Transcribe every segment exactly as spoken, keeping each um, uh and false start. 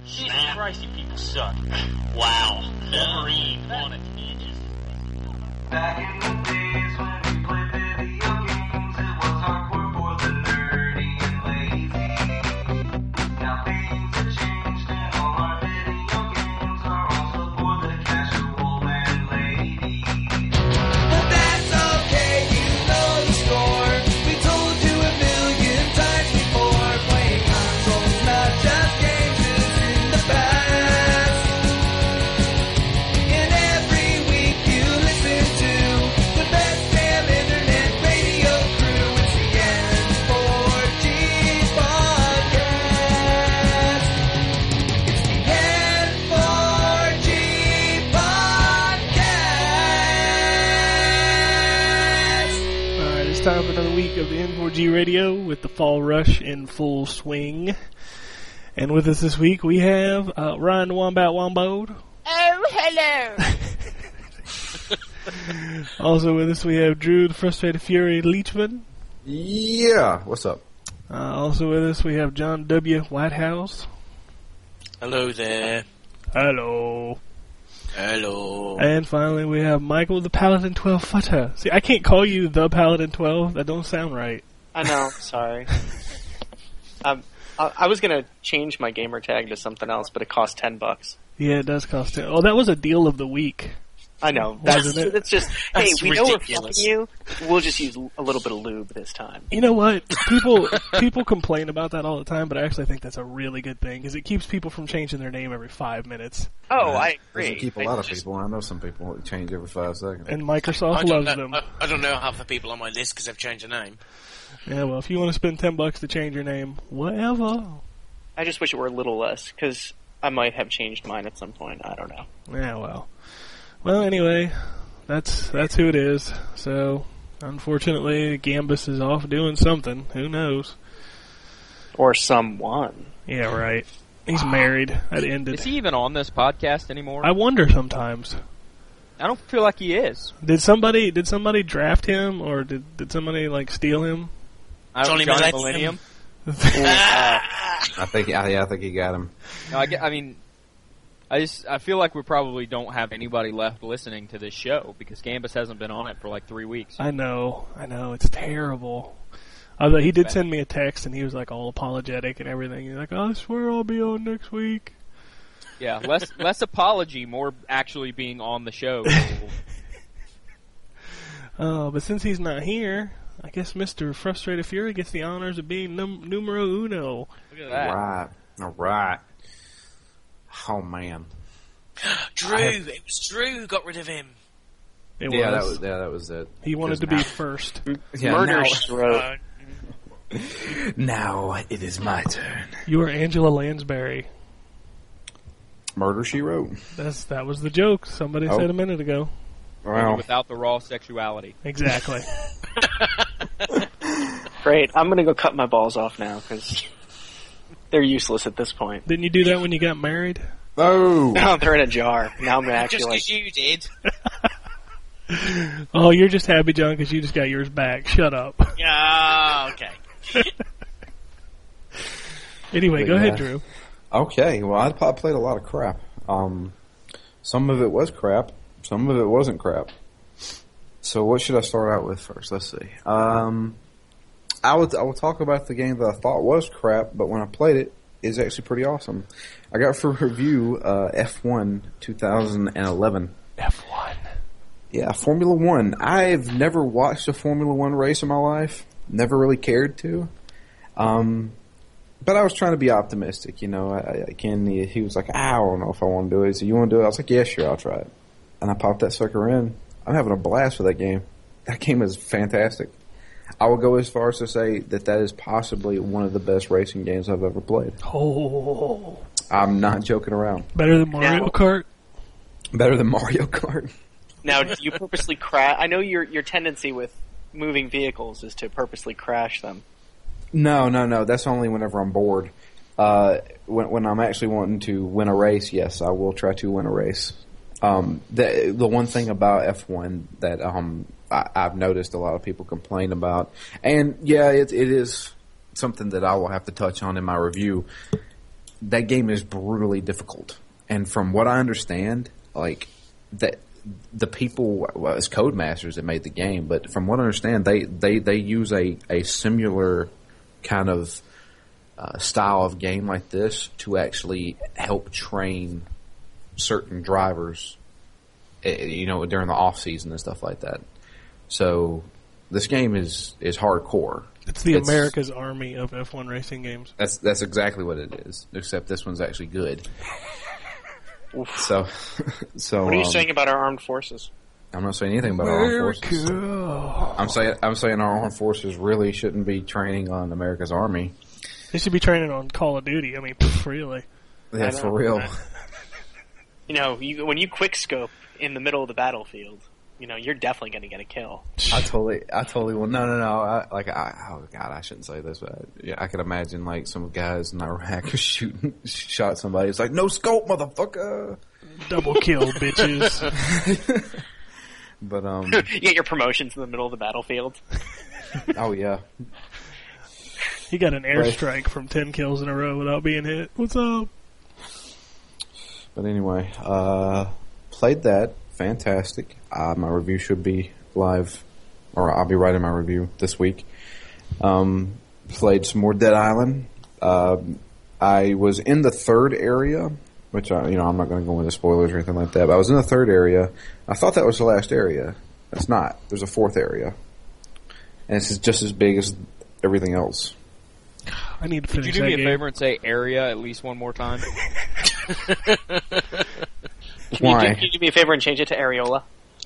Jesus Christ, you people suck. Wow. Wolverine on a tangent. Back in the days when we played video games, it was hardcore for the nerdy and lazy. Now things have changed and all our video games are also for the casual and lady. But that's okay, you know the score. We told you a million times before. Playing consoles, not just games, is in the past. And every week you listen to the best damn internet radio crew. It's the N four G podcast. It's the N four G podcast. Alright, it's time for another week of the N four G Radio with the Fall Rush in full swing. And with us this week we have uh, Ryan the Wombat Wombode. Oh, hello. Also with us we have Drew the Frustrated Fury Leachman. Yeah, what's up? Uh, also with us we have John W. Whitehouse. Hello there. Hello. Hello. And finally we have Michael the Paladin twelve Footer. See, I can't call you the Paladin twelve. That don't sound right. I know, sorry. um, I, I was gonna change my gamer tag to something else, but it cost ten bucks. Yeah, it does cost ten. Oh, that was a deal of the week. I know. That's, Wasn't it? that's just, hey, That's we know we're ridiculous. fucking you. We'll just use a little bit of lube this time. You know what? People people complain about that all the time, but I actually think that's a really good thing because it keeps people from changing their name every five minutes. Oh, I agree. Doesn't keep a I lot of just- people. I know some people that change every five seconds. And I Microsoft don't, loves know, them. I, I don't know half the people on my list because they've changed their name. Yeah, well, if you want to spend ten bucks to change your name, whatever. I just wish it were a little less, because I might have changed mine at some point. I don't know. Yeah, well. Well, anyway, that's that's who it is. So, unfortunately, Gambus is off doing something. Who knows? Or someone. Yeah, right. He's married. That ended. Is he even on this podcast anymore? I wonder sometimes. I don't feel like he is. Did somebody did somebody draft him, or did did somebody like steal him? I don't Johnny Johnny Millennium. Millennium. Uh, I think, yeah, yeah, I think he got him. No, I, get- I mean, I just I feel like we probably don't have anybody left listening to this show because Gambus hasn't been on it for like three weeks. I know, I know, it's terrible. Although he did send me a text and he was like all apologetic and everything. He's like, I swear I'll be on next week. Yeah, less less apology, more actually being on the show. Oh, but since he's not here, I guess Mister Frustrated Fury gets the honors of being num- numero uno. Look at that. Right. All right. Oh, man. Drew. I have- It was Drew who got rid of him. It yeah, that was. was yeah, that was it. He wanted to Because be first. Yeah, Murder now- She Wrote. Uh, Now it is my turn. You are Angela Lansbury. Murder, She Wrote. That's that was the joke somebody Oh. said a minute ago. Well, Without the raw sexuality. Exactly. Great. I'm going to go cut my balls off now, because they're useless at this point. Didn't you do that when you got married? oh, Now they're in a jar. Now I'm just actually like, because you did. Oh, you're just happy, John, because you just got yours back. Shut up. Yeah, okay. Anyway, But go ahead, yeah. Drew. okay. Well, I, I played a lot of crap. Um, some of it was crap. Some of it wasn't crap. So what should I start out with first? Let's see. Um, I would I will talk about the game that I thought was crap, but when I played it, it's actually pretty awesome. I got for review uh, F one twenty eleven. F one. Yeah, Formula One. I've never watched a Formula One race in my life. Never really cared to. Um, but I was trying to be optimistic, you know. I, I Ken, he, he was like, I don't know if I want to do it. He said, you want to do it? I was like, yeah, sure, I'll try it. And I popped that sucker in. I'm having a blast with that game. That game is fantastic. I will go as far as to say that that is possibly one of the best racing games I've ever played. Oh, I'm not joking around. better than Mario Now- Kart. Better than Mario Kart. now do you purposely crash? I know your your tendency with moving vehicles is to purposely crash them. No, no, no. That's only whenever I'm bored. Uh, when, when I'm actually wanting to win a race, yes, I will try to win a race. Um, the the one thing about F one that um I, I've noticed a lot of people complain about, and yeah, it it is something that I will have to touch on in my review. that game is brutally difficult. And from what I understand, like that the people, well, it's Codemasters that made the game, but from what I understand, they they, they use a, a similar kind of uh, style of game like this to actually help train certain drivers, you know, during the off season and stuff like that. So this game is, is hardcore. It's the It's- America's Army of F one racing games. That's that's exactly what it is. Except this one's actually good. So, so What are you um, saying about our armed forces? I'm not saying anything about our armed forces. America. I'm saying I'm saying our armed forces really shouldn't be training on America's Army. They should be training on Call of Duty. I mean, really. Yeah, I for know, real. right? You know, you, when you quick scope in the middle of the battlefield, you know, you're definitely going to get a kill. I totally, I totally. Well, no, no, no. I, like, I, oh god, I shouldn't say this, but yeah, I could imagine like some guys in Iraq shooting, shot somebody. It's like no scope, motherfucker. Double kill, bitches. But um, You get your promotions in the middle of the battlefield. oh yeah. He got an Right. airstrike from ten kills in a row without being hit. What's up? But anyway, uh, played that. Fantastic. Uh, my review should be live, or I'll be writing my review this week. Um, played some more Dead Island. Um I was in the third area, which I, you know, I'm not going to go into spoilers or anything like that. But I was in the third area. I thought that was the last area. It's not. There's a fourth area, and it's just as big as everything else. I need to Could finish you do that me a game. favor and say area at least one more time? Can Why? you, do, can you do me a favor and change it to areola?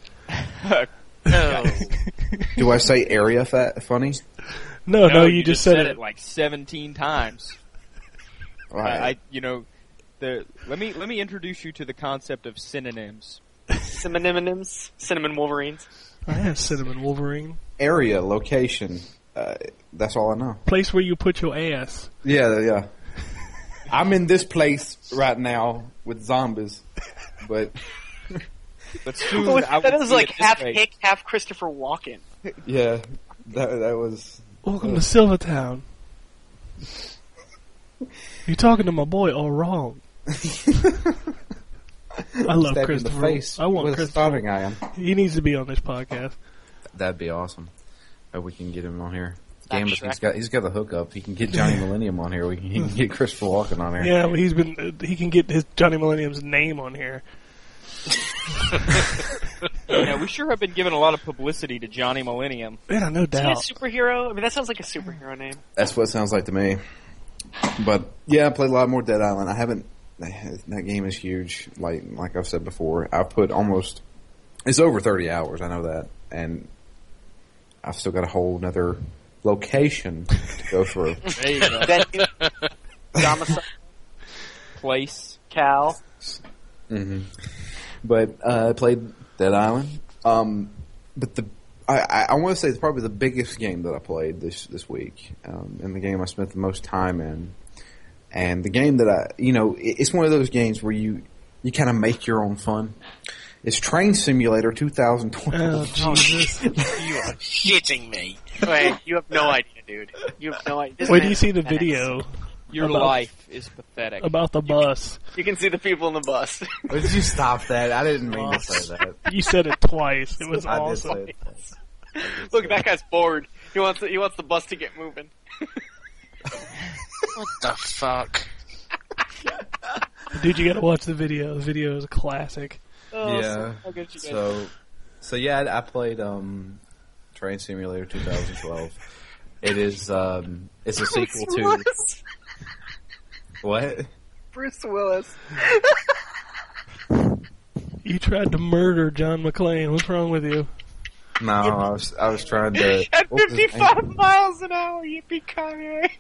No. Do I say area fat funny? No, no, you, just said, it like seventeen times. Right. I, I, you know, the let me let me introduce you to the concept of synonyms. Cinnamons, cinnamon wolverines. I have Cinnamon Wolverine. Area, location. Uh, that's all I know. Place where you put your ass. Yeah, yeah. I'm in this place right now with zombies, but But soon Oh, I that will was be like at this half rate. Hick, half Christopher Walken. yeah, that that was. Welcome to Silvertown. You're talking to my boy all wrong. I love stabbed in Christopher. the face I want with a Christopher. starving iron. He needs to be on this podcast. That'd be awesome. Hope we can get him on here. Not Gambit, Shrek. he's got he's got the hookup. He can get Johnny Millennium on here. We can, he can get Christopher Walken on here. Yeah, well, he's been. Uh, he can get his Johnny Millennium's name on here. Yeah, we sure have been giving a lot of publicity to Johnny Millennium. Yeah, no Is he a doubt. superhero? I mean, that sounds like a superhero name. That's what it sounds like to me. But yeah, I played a lot more Dead Island. I haven't. That game is huge. Like like I've said before, I've put almost. It's over thirty hours. I know that, and I've still got a whole another location to go through. There you go. Then domicile, Place. Cal. hmm But uh, I played Dead Island. Um, but the I, I, I want to say it's probably the biggest game that I played this this week, um, and the game I spent the most time in, and the game that I you know it, it's one of those games where you you kind of make your own fun. It's Train Simulator twenty twelve. Oh Jesus! You are shitting me. Wait, you have no idea, dude. You have no idea. This Wait, do man you see the is badass. video Your About- life is pathetic. about the bus? You can see the people in the bus. Did you stop that? I didn't mean to say that. You said it twice. It was I did awesome. say it. Look, that guy's bored. He wants the, he wants the bus to get moving. What the fuck? Dude, you gotta watch the video. The video is a classic. Oh, Yeah. so- I'll get you guys. So, so yeah, I, I played um, Train Simulator twenty twelve. It is um, it's a sequel Bruce to Willis. what? Bruce Willis. You tried to murder John McClane. What's wrong with you? No, I was I was trying to At what was his name? fifty-five miles an hour, yippee Kanye.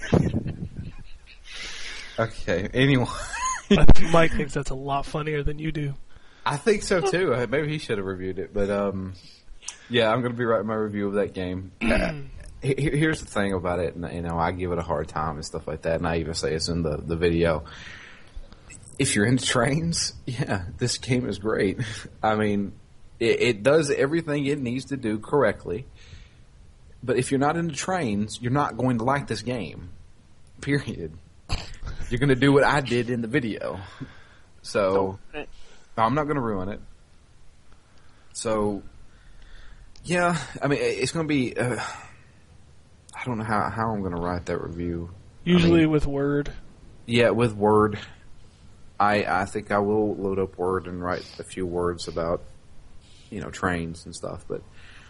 Okay. Anyway, I think Mike thinks that's a lot funnier than you do. I think so too. Uh, Maybe he should have reviewed it, but um, yeah, I'm going to be writing my review of that game. Uh, he- he- Here's the thing about it, and you know, I give it a hard time and stuff like that, and I even say it's in the the video. If you're into trains, yeah, this game is great. I mean, it, it does everything it needs to do correctly. But if you're not into trains, you're not going to like this game. Period. You're going to do what I did in the video. So, Don't- I'm not going to ruin it. So, yeah, I mean, it's going to be. Uh, I don't know how how I'm going to write that review. Usually I mean, with Word. Yeah, with Word. I I think I will load up Word and write a few words about, you know, trains and stuff. But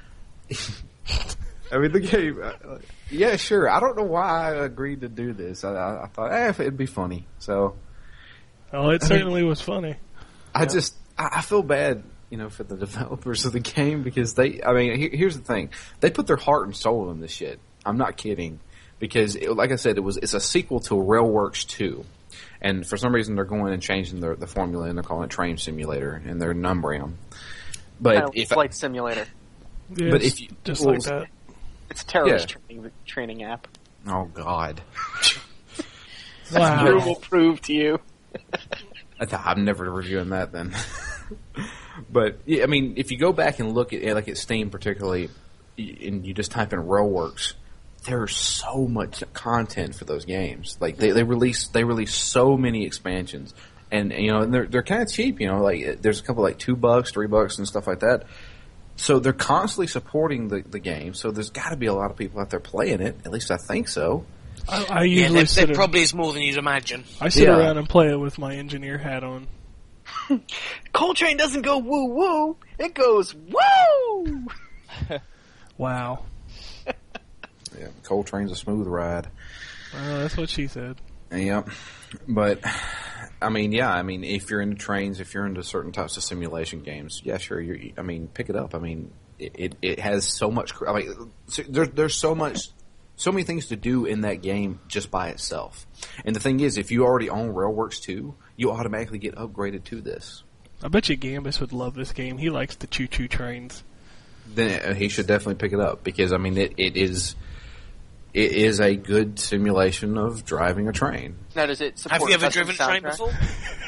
I mean, the game. Uh, yeah, sure. I don't know why I agreed to do this. I, I, I thought, eh, it'd be funny. So Oh, it certainly was funny. I just I, I feel bad, you know, for the developers of the game because they. I mean, here, here's the thing: they put their heart and soul in this shit. I'm not kidding, because it, like I said, it was it's a sequel to Railworks two, and for some reason they're going and changing the the formula and they're calling it Train Simulator and they're numbering them. But Kind of if flight simulator. Yeah, But it's if you- just well, like that. It's a terrorist Yeah. training training app. oh god, Drew Wow. will prove to you. I th- I'm never reviewing that then. But yeah, I mean, if you go back and look at like at Steam particularly, y- and you just type in Railworks, there's so much content for those games. Like they, they release they release so many expansions, and you know and they're they're kind of cheap. You know, like there's a couple like two bucks, three bucks, and stuff like that. So they're constantly supporting the the game. So there's got to be a lot of people out there playing it. At least I think so. I, I Yeah, usually there, sit, there ar- probably is more than you'd imagine. I sit Yeah. around and play it with my engineer hat on. Coltrane doesn't go woo woo. It goes woo. Wow. Yeah, Coltrane's a smooth ride. Well, that's what she said. Yep. But, I mean, yeah, I mean, if you're into trains, if you're into certain types of simulation games, yeah, sure, you're, I mean, pick it up. I mean, it, it, it has so much, I mean, so there, there's so much, so many things to do in that game just by itself. And the thing is, if you already own Railworks two, you automatically get upgraded to this. I bet you Gambus would love this game. He likes the choo-choo trains. Then he should definitely pick it up because, I mean, it, it is, it is a good simulation of driving a train. Now, does it support Have you ever custom driven a train soundtrack? before?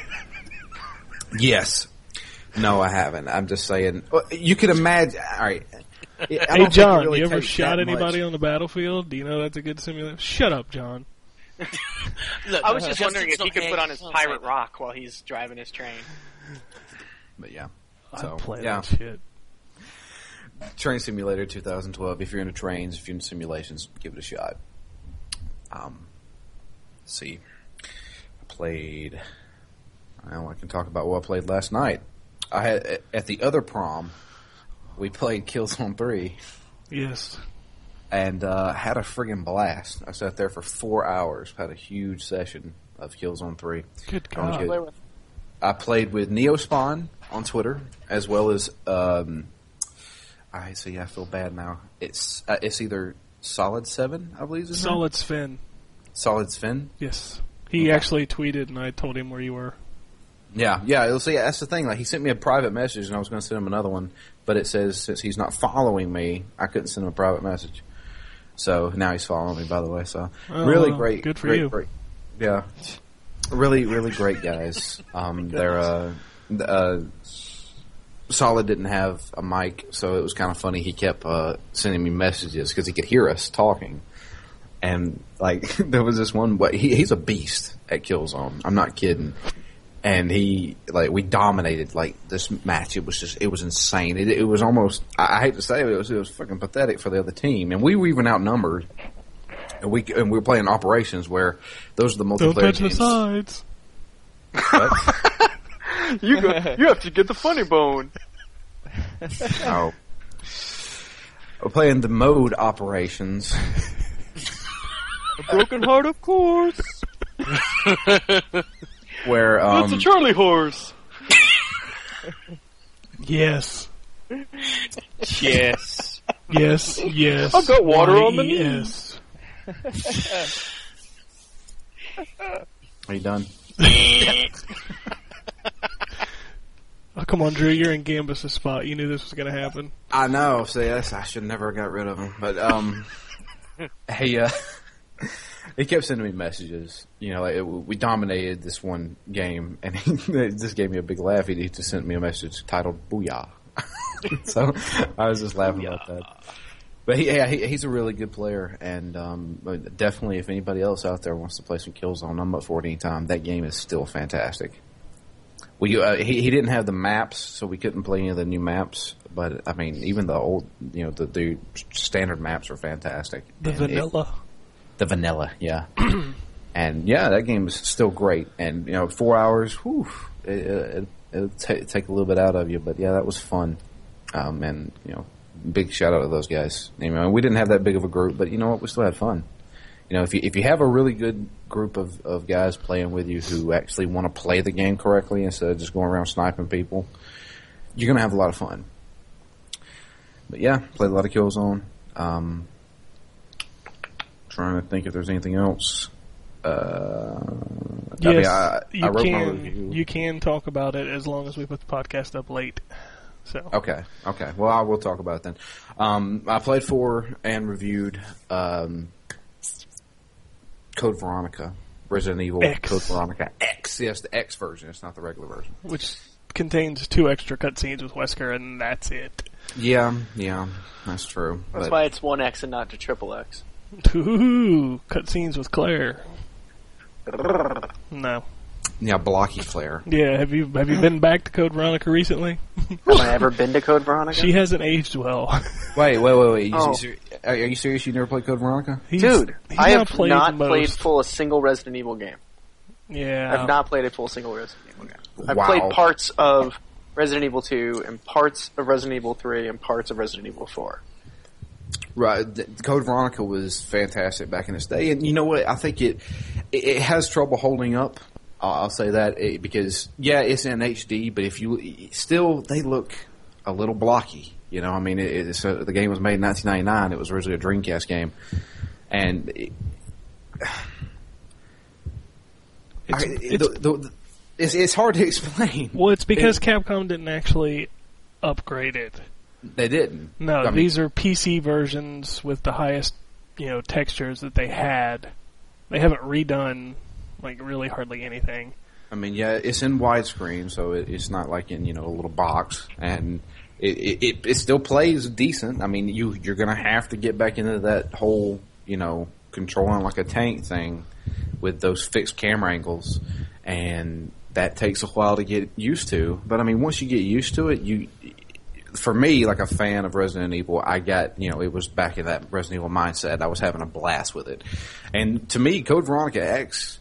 Yes. No, I haven't. I'm just saying. Well, you could imagine. All right. I don't Hey, think it John, really you ever takes shot that anybody much. on the battlefield? Do you know that's a good simulation? Shut up, John. Look, I was just wondering if Justin's he could not put here, on his he's not pirate saying rock while he's driving his train. But yeah. I So, play yeah. that shit. Train Simulator twenty twelve. If you're into trains, if you're into simulations, give it a shot. Um, let's see. I played. Well, I can talk about what I played last night. I had at the other prom. We played Killzone three. Yes. And uh, had a friggin' blast. I sat there for four hours. Had a huge session of Killzone three. Good I was God. good. I played with Neospawn on Twitter, as well as um, I see. I feel bad now. It's uh, it's either Solid Seven, I believe. Is his name? Solid Sven. Solid Sven. Yes. He Okay. actually tweeted, and I told him where you were. Yeah, yeah. You'll see. That's the thing. Like he sent me a private message, and I was going to send him another one, but it says since he's not following me, I couldn't send him a private message. So now he's following me. By the way, so Oh, really well, great. good for great, you. Great. Yeah, really, really great guys. Um, they're uh, uh, Solid didn't have a mic, so it was kind of funny. He kept uh, sending me messages because he could hear us talking. And like there was this one, but he, he's a beast at Killzone. I'm not kidding. And he like we dominated like this match. It was just it was insane. It, it was almost I, I hate to say it, it was it was fucking pathetic for the other team. And we were even outnumbered. And we and we were playing operations where those are the Don't multiplayer touch the games. sides. What? You go, you have to get the funny bone. Oh. We're playing the mode operations. A broken heart, of course. Where um, That's a Charlie horse. Yes. Yes. Yes. Yes. I've got water on my Yes. are you done? Oh, come on, Drew. You're in Gambus' spot. You knew this was going to happen. I know. See, that's, I should never have got rid of him. But um, he uh, he kept sending me messages. You know, like it, we dominated this one game, and he just gave me a big laugh. He, he just sent me a message titled "Booyah." So I was just laughing about that. But he, yeah, he, he's a really good player, and um, but definitely if anybody else out there wants to play some Killzone, I'm up for it anytime. That game is still fantastic. We uh, he he didn't have the maps, so we couldn't play any of the new maps. But I mean, even the old, you know, the, the standard maps are fantastic. The And vanilla. it- the vanilla, yeah. And yeah, that game is still great. And you know, four hours, whew, it, it, it'll ta take a little bit out of you. But yeah, that was fun. Um, and you know, big shout out to those guys. You know, we didn't have that big of a group, but you know what, we still had fun. You know, if you if you have a really good group of, of guys playing with you who actually want to play the game correctly instead of just going around sniping people, you're gonna have a lot of fun. But yeah, played a lot of Killzone. Um, trying to think if there's anything else. Uh, Yes, I mean, I, you I wrote my can. review. You can talk about it as long as we put the podcast up late. So Okay, okay. Well, I will talk about it then. Um, I played for and reviewed um, Code Veronica, Resident Evil X. Code Veronica X. Yes, the X version. It's not the regular version. which contains two extra cutscenes with Wesker, and that's it. Yeah, yeah, that's true. That's But- why it's one X and not to triple X. Ooh, cutscenes with Claire. No. yeah, blocky flare. Yeah, have you have you been back to Code Veronica recently? Have I ever been to Code Veronica? She hasn't aged well. Wait, wait, wait, wait. You, Oh. ser- are you serious? You never played Code Veronica? He's- Dude, he's I have played not most. played full a single Resident Evil game. Yeah, I've not played a full single Resident Evil game. I've Wow. played parts of Resident Evil two and parts of Resident Evil three and parts of Resident Evil four. Right, th- Code Veronica was fantastic back in its day, and you know what? I think it it, it has trouble holding up. Uh, I'll say that it, because yeah, it's in H D, but if you still they look a little blocky. You know, I mean, it, it's a, the game was made in nineteen ninety-nine. It was originally a Dreamcast game, and it, It's, I- it's, the, the, the, it's it's hard to explain. well, it's because Capcom didn't actually upgrade it. They didn't. No, I mean, these are P C versions with the highest, you know, textures that they had. They haven't redone like really hardly anything. I mean, yeah, it's in widescreen, so it, it's not like in you know a little box, and it, it it it still plays decent. I mean, you you're gonna have to get back into that whole you know controlling like a tank thing with those fixed camera angles, and that takes a while to get used to. But I mean, once you get used to it, you. For me, like a fan of Resident Evil, I got, you know, it was back in that Resident Evil mindset. I was having a blast with it. And to me, Code Veronica X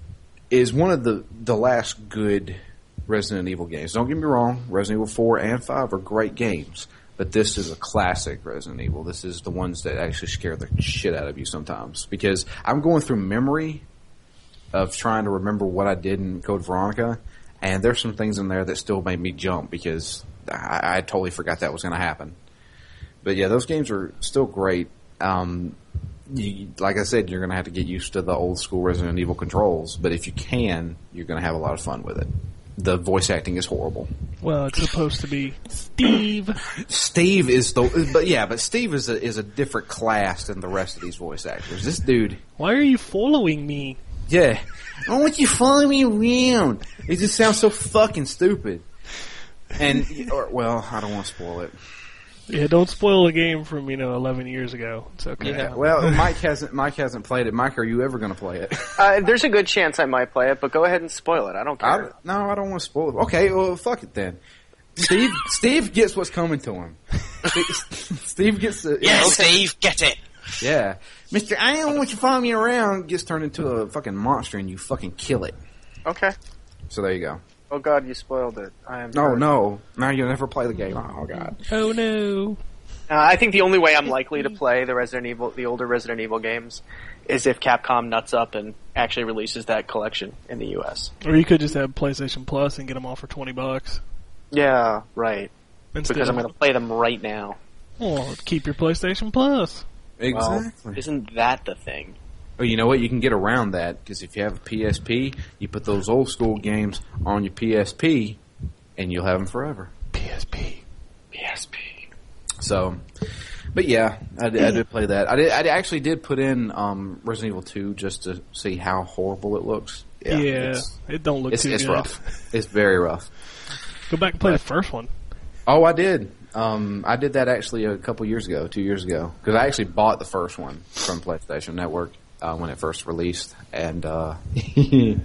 is one of the, the last good Resident Evil games. Don't get me wrong, Resident Evil four and five are great games. But this is a classic Resident Evil. This is the ones that actually scare the shit out of you sometimes. Because I'm going through memory of trying to remember what I did in Code Veronica, and there's some things in there that still made me jump because I, I totally forgot that was going to happen. But yeah, those games are still great. Um, you, like I said, you're going to have to get used to the old school Resident Evil controls, but if you can, you're going to have a lot of fun with it. The voice acting is horrible. Well, it's supposed to be Steve. Steve is the, but yeah, but Steve is a, is a different class than the rest of these voice actors. This dude, Why are you following me? yeah, I want you to follow me around. It just sounds so fucking stupid. And, or, well, I don't want to spoil it. Yeah, don't spoil a game from, you know, eleven years ago. It's okay. Yeah. Well, Mike hasn't Mike hasn't played it. Mike, are you ever going to play it? Uh, there's a good chance I might play it, but go ahead and spoil it. I don't I, care. no, I don't want to spoil it. Okay, well, fuck it then. Steve Steve gets what's coming to him. Steve, Steve gets the Yeah, okay. Steve, get it. Yeah, Mister I don't want you to follow me around. Gets turned into a fucking monster and you fucking kill it. Okay. So there you go. Oh God, you spoiled it. I am. No, sorry. no. Now you'll never play the game. Oh god. Oh no. Uh, I think the only way I'm likely to play the Resident Evil, the older Resident Evil games, is if Capcom nuts up and actually releases that collection in the U S. Or you could just have PlayStation Plus and get them all for twenty bucks. Yeah, right. Instead Because I'm of- going to play them right now. Well, keep your PlayStation Plus. Exactly. Well, isn't that the thing? Oh, you know what? You can get around that because if you have a P S P, you put those old school games on your P S P, and you'll have them forever. P S P. P S P. So, but yeah, I did, I did play that. I did. I actually did put in um, Resident Evil two just to see how horrible it looks. Yeah, it's, it don't look it's, too it's good. rough. It's very rough. Go back and play the first one. Oh, I did. Um, I did that actually a couple years ago, two years ago, because I actually bought the first one from PlayStation Network uh, when it first released, and uh, whew,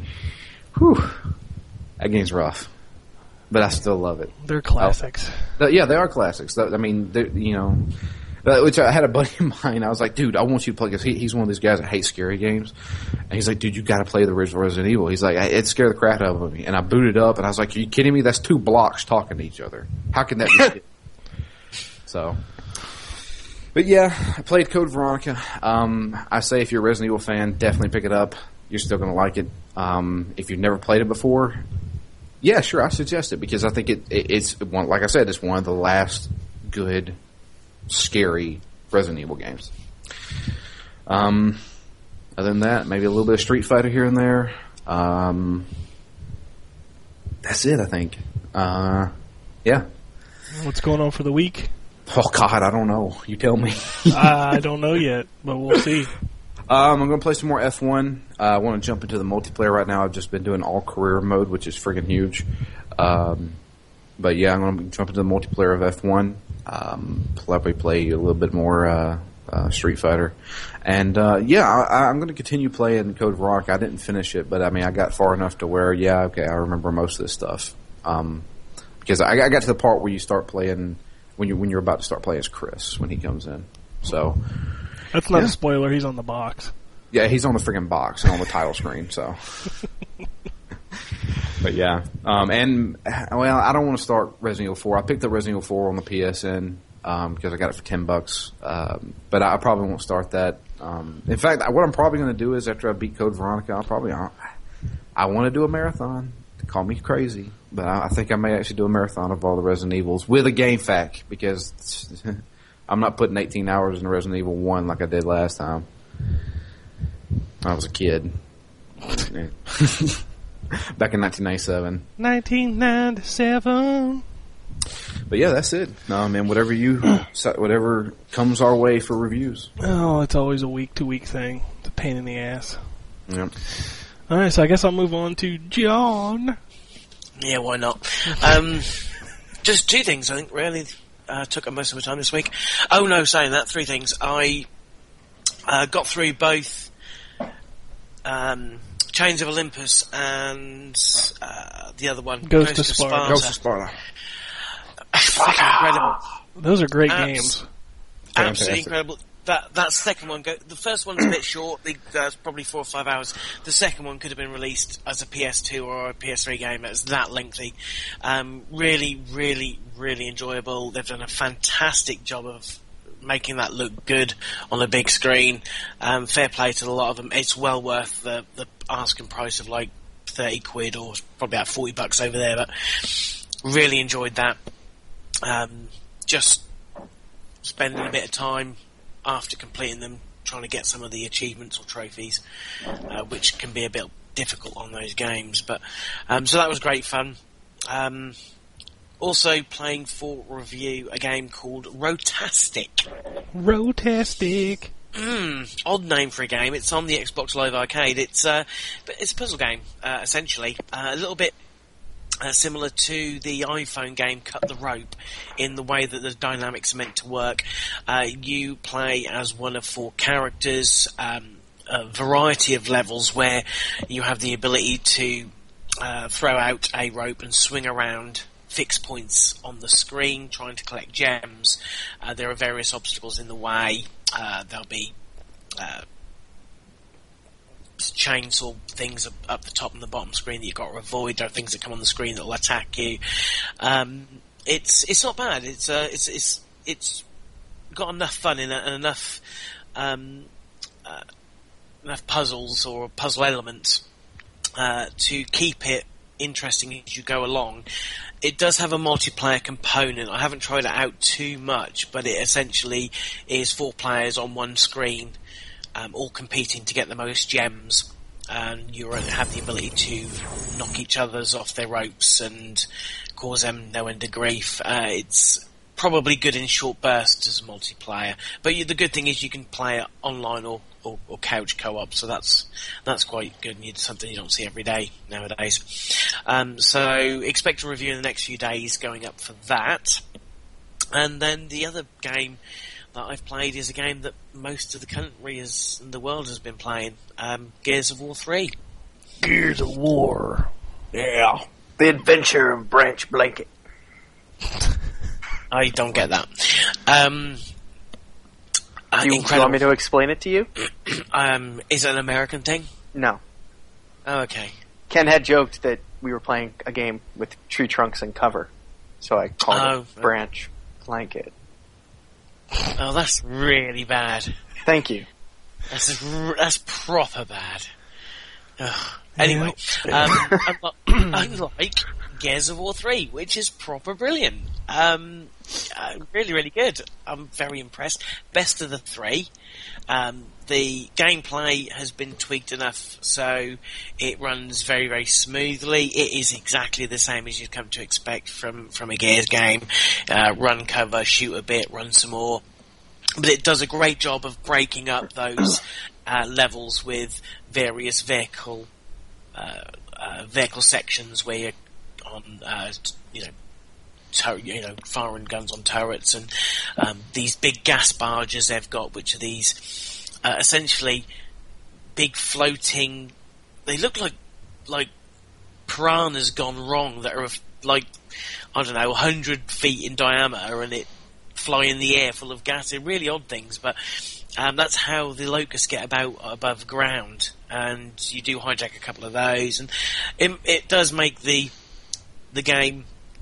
that game's rough, but I still love it. They're classics. Uh, yeah, they are classics. I mean, they're- you know, uh, which I had a buddy of mine. I was like, dude, I want you to play because he, he's one of these guys that hates scary games, and he's like, dude, you got to play the original Resident Evil. He's like, it scared the crap out of me, and I booted up, and I was like, are you kidding me? That's two blocks talking to each other. How can that be? Scary? So, but yeah, I played Code Veronica. Um, I say if you're a Resident Evil fan, definitely pick it up. You're still going to like it. Um, if you've never played it before, yeah, sure, I suggest it because I think it, it it's one, like I said, it's one of the last good, scary Resident Evil games. Um, other than that, maybe a little bit of Street Fighter here and there. Um, that's it, I think. Uh, yeah. What's going on for the week? Oh God, I don't know. You tell me. I don't know yet, but we'll see. Um, I'm going to play some more F one. Uh, I want to jump into the multiplayer right now. I've just been doing all career mode, which is friggin' huge. Um, but yeah, I'm going to jump into the multiplayer of F one. Um, probably play a little bit more uh, uh, Street Fighter, and uh, yeah, I, I'm going to continue playing Code Veronica. I didn't finish it, but I mean, I got far enough to where yeah, okay, I remember most of this stuff. Um, because I, I got to the part where you start playing. When you when you're about to start playing as Chris when he comes in, so That's not Yeah. a spoiler. He's on the box. yeah, he's on the friggin' box and on the title screen. So, but yeah, um, and well, I don't want to start Resident Evil four. I picked up Resident Evil four on the P S N um, because I got it for ten bucks. Um, but I probably won't start that. Um, in fact, what I'm probably going to do is after I beat Code Veronica, I'll probably I, I want to do a marathon. Call me crazy, but I, I think I may actually do a marathon of all the Resident Evils with a game fact because I'm not putting eighteen hours in Resident Evil one like I did last time. I was a kid. Back in nineteen ninety-seven. nineteen ninety-seven. But yeah, that's it. No, man, whatever you, whatever comes our way for reviews. Oh, it's always a week-to-week thing. It's a pain in the ass. Yep. All right, so I guess I'll move on to John. Yeah, why not? Um, just two things, I think, really uh, took up most of my time this week. Oh, no, saying that, three things. I uh, got through both um, Chains of Olympus and uh, the other one, Ghost of Sparta. Ghost of Sparta. Fucking incredible. Those are great Abs- games. Absolutely Fantastic. incredible. That that second one, go, the first one's a bit short. The, that's probably four or five hours. The second one could have been released as a P S two or a P S three game. It's that lengthy. Um, really, really, really enjoyable. They've done a fantastic job of making that look good on a big screen. Um, fair play to a lot of them. It's well worth the the asking price of like thirty quid or probably about forty bucks over there. But really enjoyed that. Um, just spending a bit of time after completing them, trying to get some of the achievements or trophies, uh, which can be a bit difficult on those games. But um, so that was great fun. Um, also playing for review a game called Rotastic. Rotastic. Mm, odd name for a game. It's on the Xbox Live Arcade. It's uh, but it's a puzzle game uh, essentially, uh, a little bit. Uh, similar to the iPhone game Cut the Rope in the way that the dynamics are meant to work. Uh, you play as one of four characters, um, a variety of levels where you have the ability to uh, throw out a rope and swing around fixed points on the screen trying to collect gems. Uh, there are various obstacles in the way. Uh, there'll be uh, chainsaw things up, up the top and the bottom screen that you've got to avoid. There are things that come on the screen that will attack you. Um, it's it's not bad. It's uh, it's it's it's got enough fun in it and enough um, uh, enough puzzles or puzzle elements uh, to keep it interesting as you go along. It does have a multiplayer component. I haven't tried it out too much, but it essentially is four players on one screen. Um, all competing to get the most gems, and you have the ability to knock each other's off their ropes and cause them no end of grief. Uh, it's probably good in short bursts as a multiplayer, but you, the good thing is you can play it online or, or, or couch co-op, so that's that's quite good, and it's something you don't see every day nowadays. Um, so expect a review in the next few days going up for that. And then the other game that I've played is a game that most of the country has, and the world has been playing, um, Gears of War three. Gears of War. Yeah. The Adventure of Branch Blanket. I don't get that. Um, uh, Do you, do you incredible. want me to explain it to you? um, is it an American thing? No. Oh, okay. Ken had joked that we were playing a game with tree trunks and cover, so I called Oh, it Branch Blanket. Oh, that's really bad. Thank you. That's that's proper bad. Ugh. Anyway, um, unlike, unlike Gears of War three, which is proper brilliant. Um, uh, really, really good. I'm very impressed. Best of the three. Um, the gameplay has been tweaked enough so it runs very, very smoothly. It is exactly the same as you've come to expect from, from a Gears game. Uh, run, cover, shoot a bit, run some more. But it does a great job of breaking up those uh, levels with various vehicle uh, uh, vehicle sections where you're on, uh, you know, tur- you know, firing guns on turrets, and um, these big gas barges they've got, which are these uh, essentially big floating. They look like like piranhas gone wrong that are like, I don't know, a hundred feet in diameter, and it fly in the air full of gas. They're really odd things, but um, that's how the locusts get about above ground, and you do hijack a couple of those, and it, it does make the the game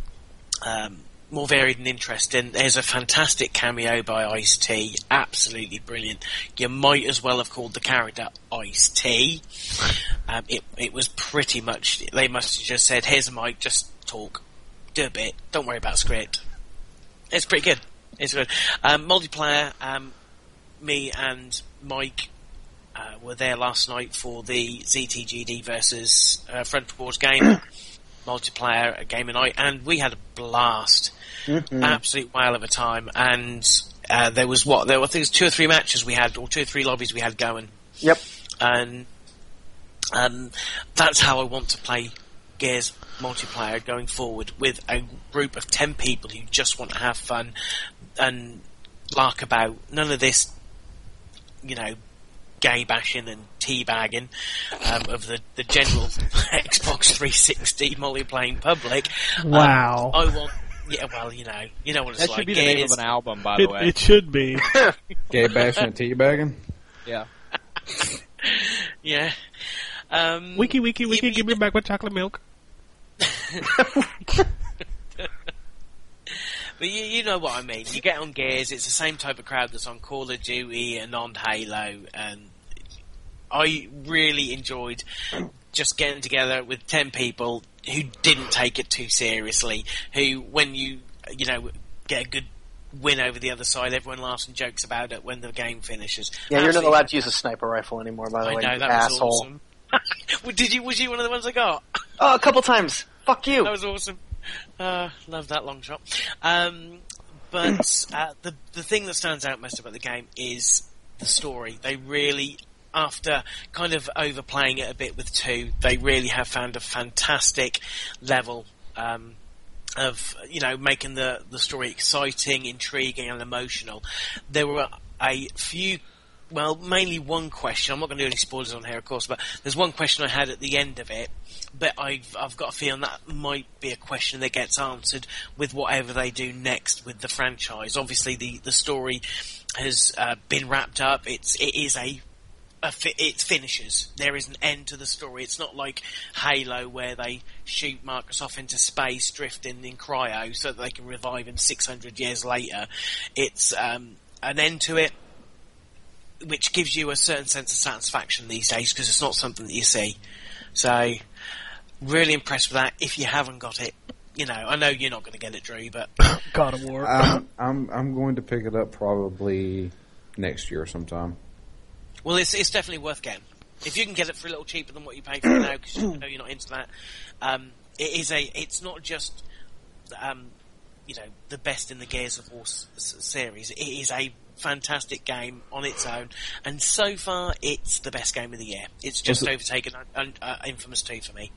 um, more varied and interesting. There's a fantastic cameo by Ice-T, absolutely brilliant. You might as well have called the character Ice-T. Um, it, it was pretty much, they must have just said, here's a mic, just talk, do a bit, don't worry about script. It's pretty good. It's good. Um, multiplayer, um, me and Mike uh, were there last night for the Z T G D versus uh, Front Wars game multiplayer at Game of Night, and we had a blast. Mm-hmm. Absolute whale of a time. And uh, there was what? There were, I think it was two or three matches we had, or two or three lobbies we had going. Yep. And um, that's how I want to play Gears multiplayer going forward, with a group of ten people who just want to have fun and lark about. None of this, you know, gay bashing and teabagging um, of the, the general Xbox three sixty multi-playing public. Wow. Um, I want, yeah, well, you know, you know what it's That like. should be the name Gears- of an album, by It, the way. it should be. Gay bashing and teabagging. Yeah. yeah. Um, Wiki, wiki, wiki, you- give me back with chocolate milk. But you, you know what I mean. You get on Gears, it's the same type of crowd that's on Call of Duty and on Halo, and I really enjoyed just getting together with ten people who didn't take it too seriously, who, when you, you know, get a good win over the other side, everyone laughs and jokes about it when the game finishes. Yeah, you're not Absolutely. allowed to use a sniper rifle anymore, by the I way, know, you that was asshole. awesome. Well, Did you, was you one of the ones I got? Oh, a couple times. Fuck you. That was awesome. Uh, love that long shot. Um, but uh, the the thing that stands out most about the game is the story. They really, after kind of overplaying it a bit with two, they really have found a fantastic level um, of, you know, making the, the story exciting, intriguing, and emotional. There were a few. Well, mainly one question. I'm not going to do any spoilers on here, of course, but there's one question I had at the end of it, but I've I've got a feeling that might be a question that gets answered with whatever they do next with the franchise. Obviously, the, the story has uh, been wrapped up. It's it is a, a fi- it finishes. There is an end to the story. It's not like Halo where they shoot Marcus off into space, drifting in cryo, so that they can revive him six hundred years later. It's um, an end to it, which gives you a certain sense of satisfaction these days, because it's not something that you see. So, really impressed with that. If you haven't got it, you know, I know you're not going to get it, Drew, but God of War. Um, I'm I'm going to pick it up probably next year sometime. well, it's it's definitely worth getting. If you can get it for a little cheaper than what you pay for it now, because you know you're not into that, um, it is a. It's not just, um, you know, the best in the Gears of War s- s- series. It is a fantastic game on its own, and so far it's the best game of the year. It's just Was it- overtaken uh, uh, Infamous two for me.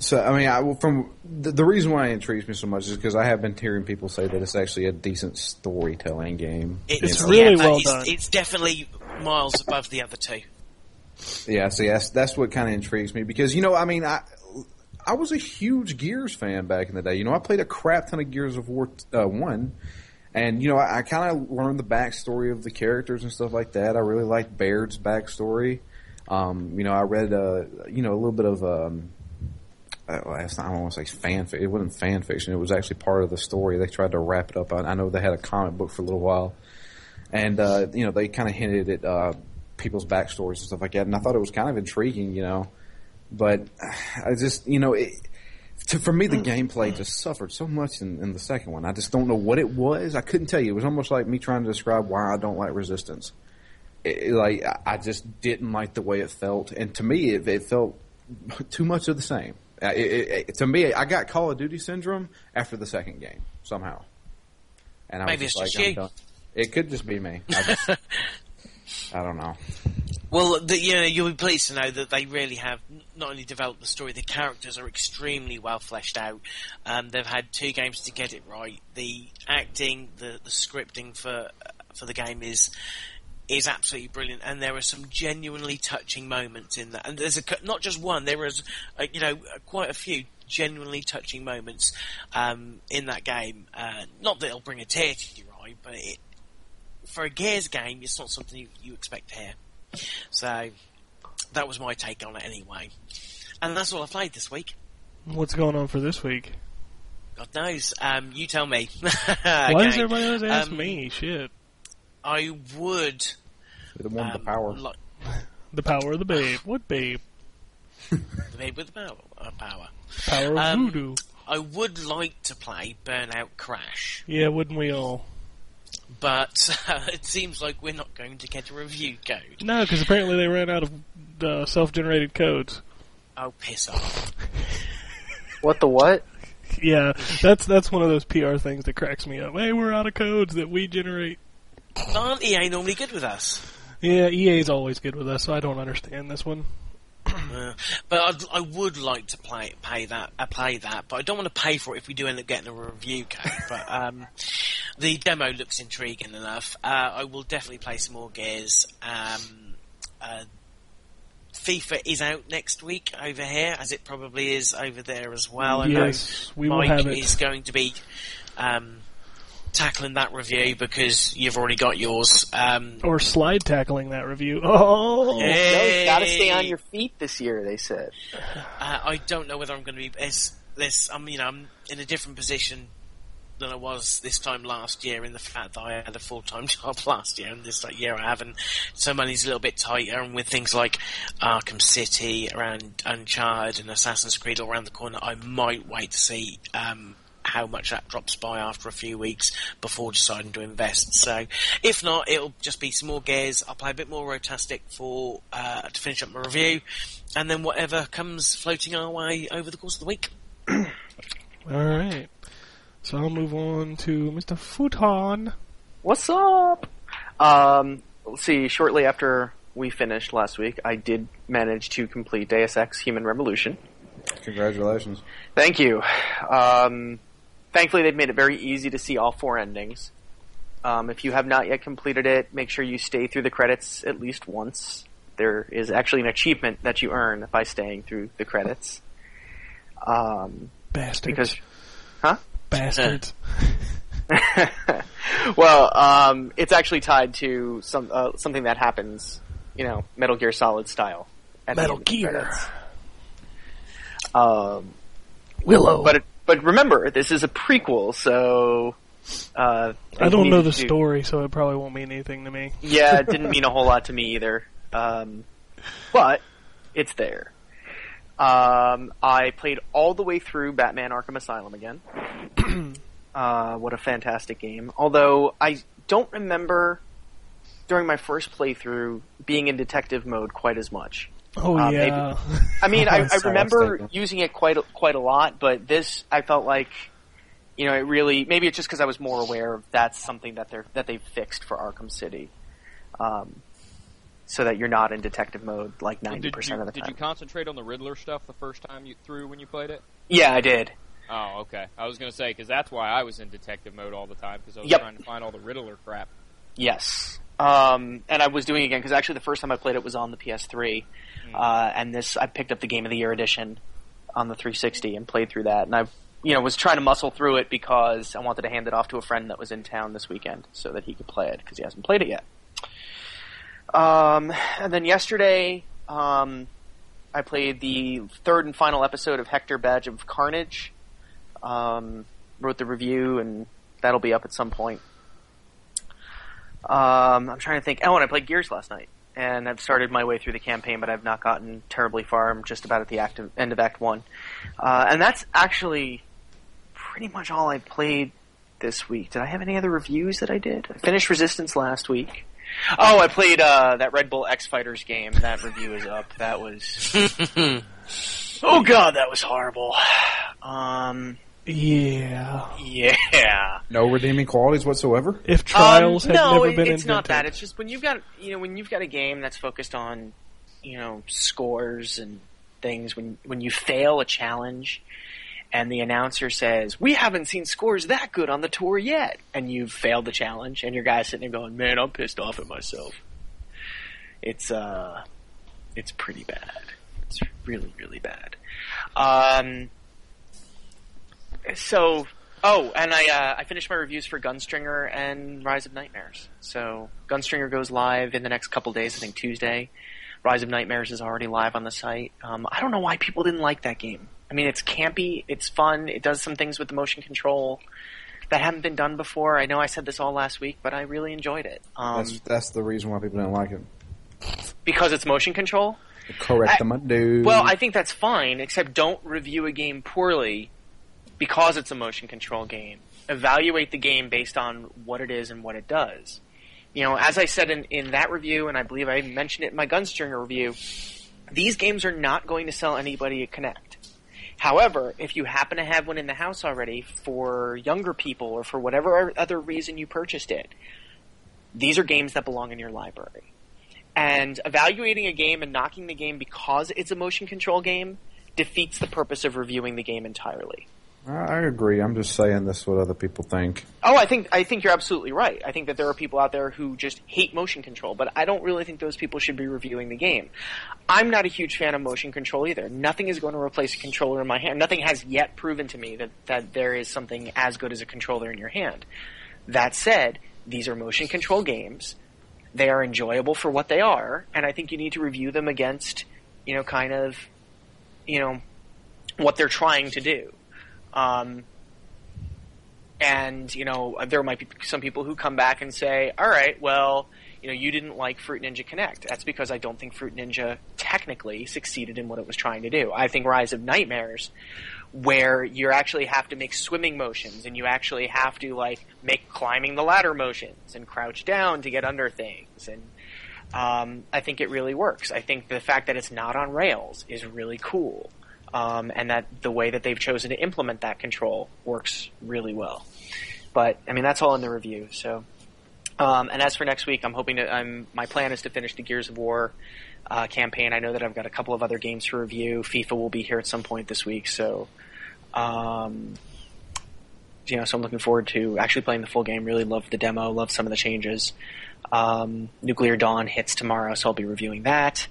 So I mean, I, well, from the, the reason why it intrigues me so much is because I have been hearing people say that it's actually a decent storytelling game. It's you know? really yeah, well it's, done. It's definitely miles above the other two. Yeah, see, that's that's what kind of intrigues me because you know, I mean, I I was a huge Gears fan back in the day. You know, I played a crap ton of Gears of War uh, one, and you know, I, I kind of learned the backstory of the characters and stuff like that. I really liked Baird's backstory. Um, you know, I read uh, you know a little bit of um, uh, I don't want to say fan fiction. It wasn't fan fiction. It was actually part of the story. They tried to wrap it up. I, I know they had a comic book for a little while, and uh, you know, they kind of hinted at uh, people's backstories and stuff like that. And I thought it was kind of intriguing, you know. But I just, you know, it, to, for me, the gameplay just suffered so much in, in the second one. I just don't know what it was. I couldn't tell you. It was almost like me trying to describe why I don't like Resistance. It, it, like I just didn't like the way it felt, and to me, it, it felt too much of the same. It, it, it, to me, I got Call of Duty syndrome after the second game somehow, and I Maybe was it's just just like, you. I'm done. It could just be me. I, just, I don't know. Well, the, you know, you'll be pleased to know that they really have not only developed the story, the characters are extremely well fleshed out. Um, they've had two games to get it right. The acting, the, the scripting for for the game is is absolutely brilliant, and there are some genuinely touching moments in that. And there's a, not just one; there is, uh, you know, quite a few genuinely touching moments um, in that game. Uh, not that it'll bring a tear to your eye, but it, for a Gears game, it's not something you, you expect to hear. So that was my take on it anyway. And that's all I played this week. What's going on for this week? God knows. Um, you tell me. Why Okay. does everybody always ask Um, me? Shit. I would... The one with um, the power. Like, The power of the babe. What babe? the babe with the power. Uh, power. Power of Um, voodoo. I would like to play Burnout Crash, Yeah, wouldn't we all? but uh, it seems like we're not going to get a review code. No, because apparently they ran out of uh, self-generated codes. Oh, piss off. What the what? Yeah, that's that's one of those P R things that cracks me up. Hey, we're out of codes that we generate. Aren't E A normally good with us? Yeah, E A's always good with us, so I don't understand this one. Uh, but I'd, I would like to play pay that uh, play that, but I don't want to pay for it if we do end up getting a review code. But um, the demo looks intriguing enough. Uh, I will definitely play some more Gears. Um, uh, FIFA is out next week over here, as it probably is over there as well. I Yes, know we will Mike have it. is going to be um, tackling that review because you've already got yours. Um, Or slide tackling that review. Oh! Hey. No, you gotta stay on your feet this year, they said. Uh, I don't know whether I'm going to be. It's, this, I'm, you know, I'm in a different position than I was this time last year. In the fact that I had a full time job last year, and this like, year I haven't. So money's a little bit tighter, and with things like Arkham City, around Uncharted, and Assassin's Creed all around the corner, I might wait to see um, how much that drops by after a few weeks before deciding to invest. So, if not, it'll just be some more Gears. I'll play a bit more Rotastic for uh, to finish up my review, and then whatever comes floating our way over the course of the week. Alright. So I'll move on to Mister Futon. What's up? Um, let's see, shortly after we finished last week, I did manage to complete Deus Ex Human Revolution. Congratulations. Thank you. Um, thankfully, they've made it very easy to see all four endings. Um, if you have not yet completed it, make sure you stay through the credits at least once. There is actually an achievement that you earn by staying through the credits. Um, Bastards. because, huh? Bastards. Well, um, it's actually tied to some uh, something that happens, you know, Metal Gear Solid style. At the Metal end of the Gear. credits. Um, Willow. but it, but remember, this is a prequel, so uh, I they don't know needed the to- story, so it probably won't mean anything to me. Yeah, it didn't mean a whole lot to me either. Um, but it's there. Um, I played all the way through Batman Arkham Asylum again. uh, what a fantastic game. Although I don't remember during my first playthrough being in detective mode quite as much. Oh, Uh, yeah. I mean, I, I That's remember awesome. using it quite a, quite a lot, but this I felt like, you know, it really maybe it's just because I was more aware of that's something that they're that they've fixed for Arkham City. Um, so that you're not in detective mode like Well, ninety did percent you, of the did time. you concentrate on the Riddler stuff the first time you through when you played it? Yeah, I did. Oh, okay. I was going to say, because that's why I was in detective mode all the time, because I was Yep. trying to find all the Riddler crap. Yes. Um, and I was doing it again, because actually the first time I played it was on the P S three, Mm. uh, and this, I picked up the Game of the Year edition on the three sixty and played through that, and I, you know, was trying to muscle through it because I wanted to hand it off to a friend that was in town this weekend so that he could play it, because he hasn't played it yet. Um, and then yesterday, um, I played the third and final episode of Hector Badge of Carnage. Um, wrote the review, and that'll be up at some point. Um, I'm trying to think. Oh, and I played Gears last night, and I've started my way through the campaign, but I've not gotten terribly far. I'm just about at the act of, end of Act One, uh, and that's actually pretty much all I played this week. Did I have any other reviews that I did? I finished Resistance last week. Oh, I played uh, that Red Bull X Fighters game. That review is up. That was oh god, that was horrible. Um, Yeah. yeah. No redeeming qualities whatsoever. If trials um, had no, never it- been it's not that. invented. It's just when you've got you know when you've got a game that's focused on you know scores and things. When when you fail a challenge, and the announcer says, "We haven't seen scores that good on the tour yet," and you've failed the challenge, and your guy's sitting there going, "Man, I'm pissed off at myself." It's uh, it's pretty bad. It's really really bad. Um. So, oh, and I uh, I finished my reviews for Gunstringer and Rise of Nightmares. So, Gunstringer goes live in the next couple days, I think Tuesday. Rise of Nightmares is already live on the site. Um, I don't know why people didn't like that game. I mean, it's campy, it's fun, it does some things with the motion control that haven't been done before. I know I said this all last week, but I really enjoyed it. Um, That's that's the reason why people don't like it. because it's motion control? Correct I- them, dude. Well, I think that's fine, except don't review a game poorly because it's a motion control game. Evaluate the game based on what it is and what it does. You know, as I said in, in that review, and I believe I mentioned it in my Gunstringer review, these games are not going to sell anybody a Kinect. However, if you happen to have one in the house already for younger people or for whatever other reason you purchased it, these are games that belong in your library. And evaluating a game and knocking the game because it's a motion control game defeats the purpose of reviewing the game entirely. I, I agree. I'm just saying this is what other people think. Oh, I think I think you're absolutely right. I think that there are people out there who just hate motion control, but I don't really think those people should be reviewing the game. I'm not a huge fan of motion control either. Nothing is going to replace a controller in my hand. Nothing has yet proven to me that, that there is something as good as a controller in your hand. That said, these are motion control games. They are enjoyable for what they are, and I think you need to review them against, you know, kind of, you know, what they're trying to do. Um, and, you know, there might be some people who come back and say, all right, well, you know, you didn't like Fruit Ninja Connect. That's because I don't think Fruit Ninja technically succeeded in what it was trying to do. I think Rise of Nightmares, where you actually have to make swimming motions and you actually have to, like, make climbing the ladder motions and crouch down to get under things. And um, I think it really works. I think the fact that it's not on rails is really cool. Um, and that the way that they've chosen to implement that control works really well. But I mean, that's all in the review. So, um, and as for next week, I'm hoping to. I'm my plan is to finish the Gears of War uh, campaign. I know that I've got a couple of other games to review. FIFA will be here at some point this week, so um, you know, so I'm looking forward to actually playing the full game. Really love the demo. Love some of the changes. Um, Nuclear Dawn hits tomorrow, so I'll be reviewing that.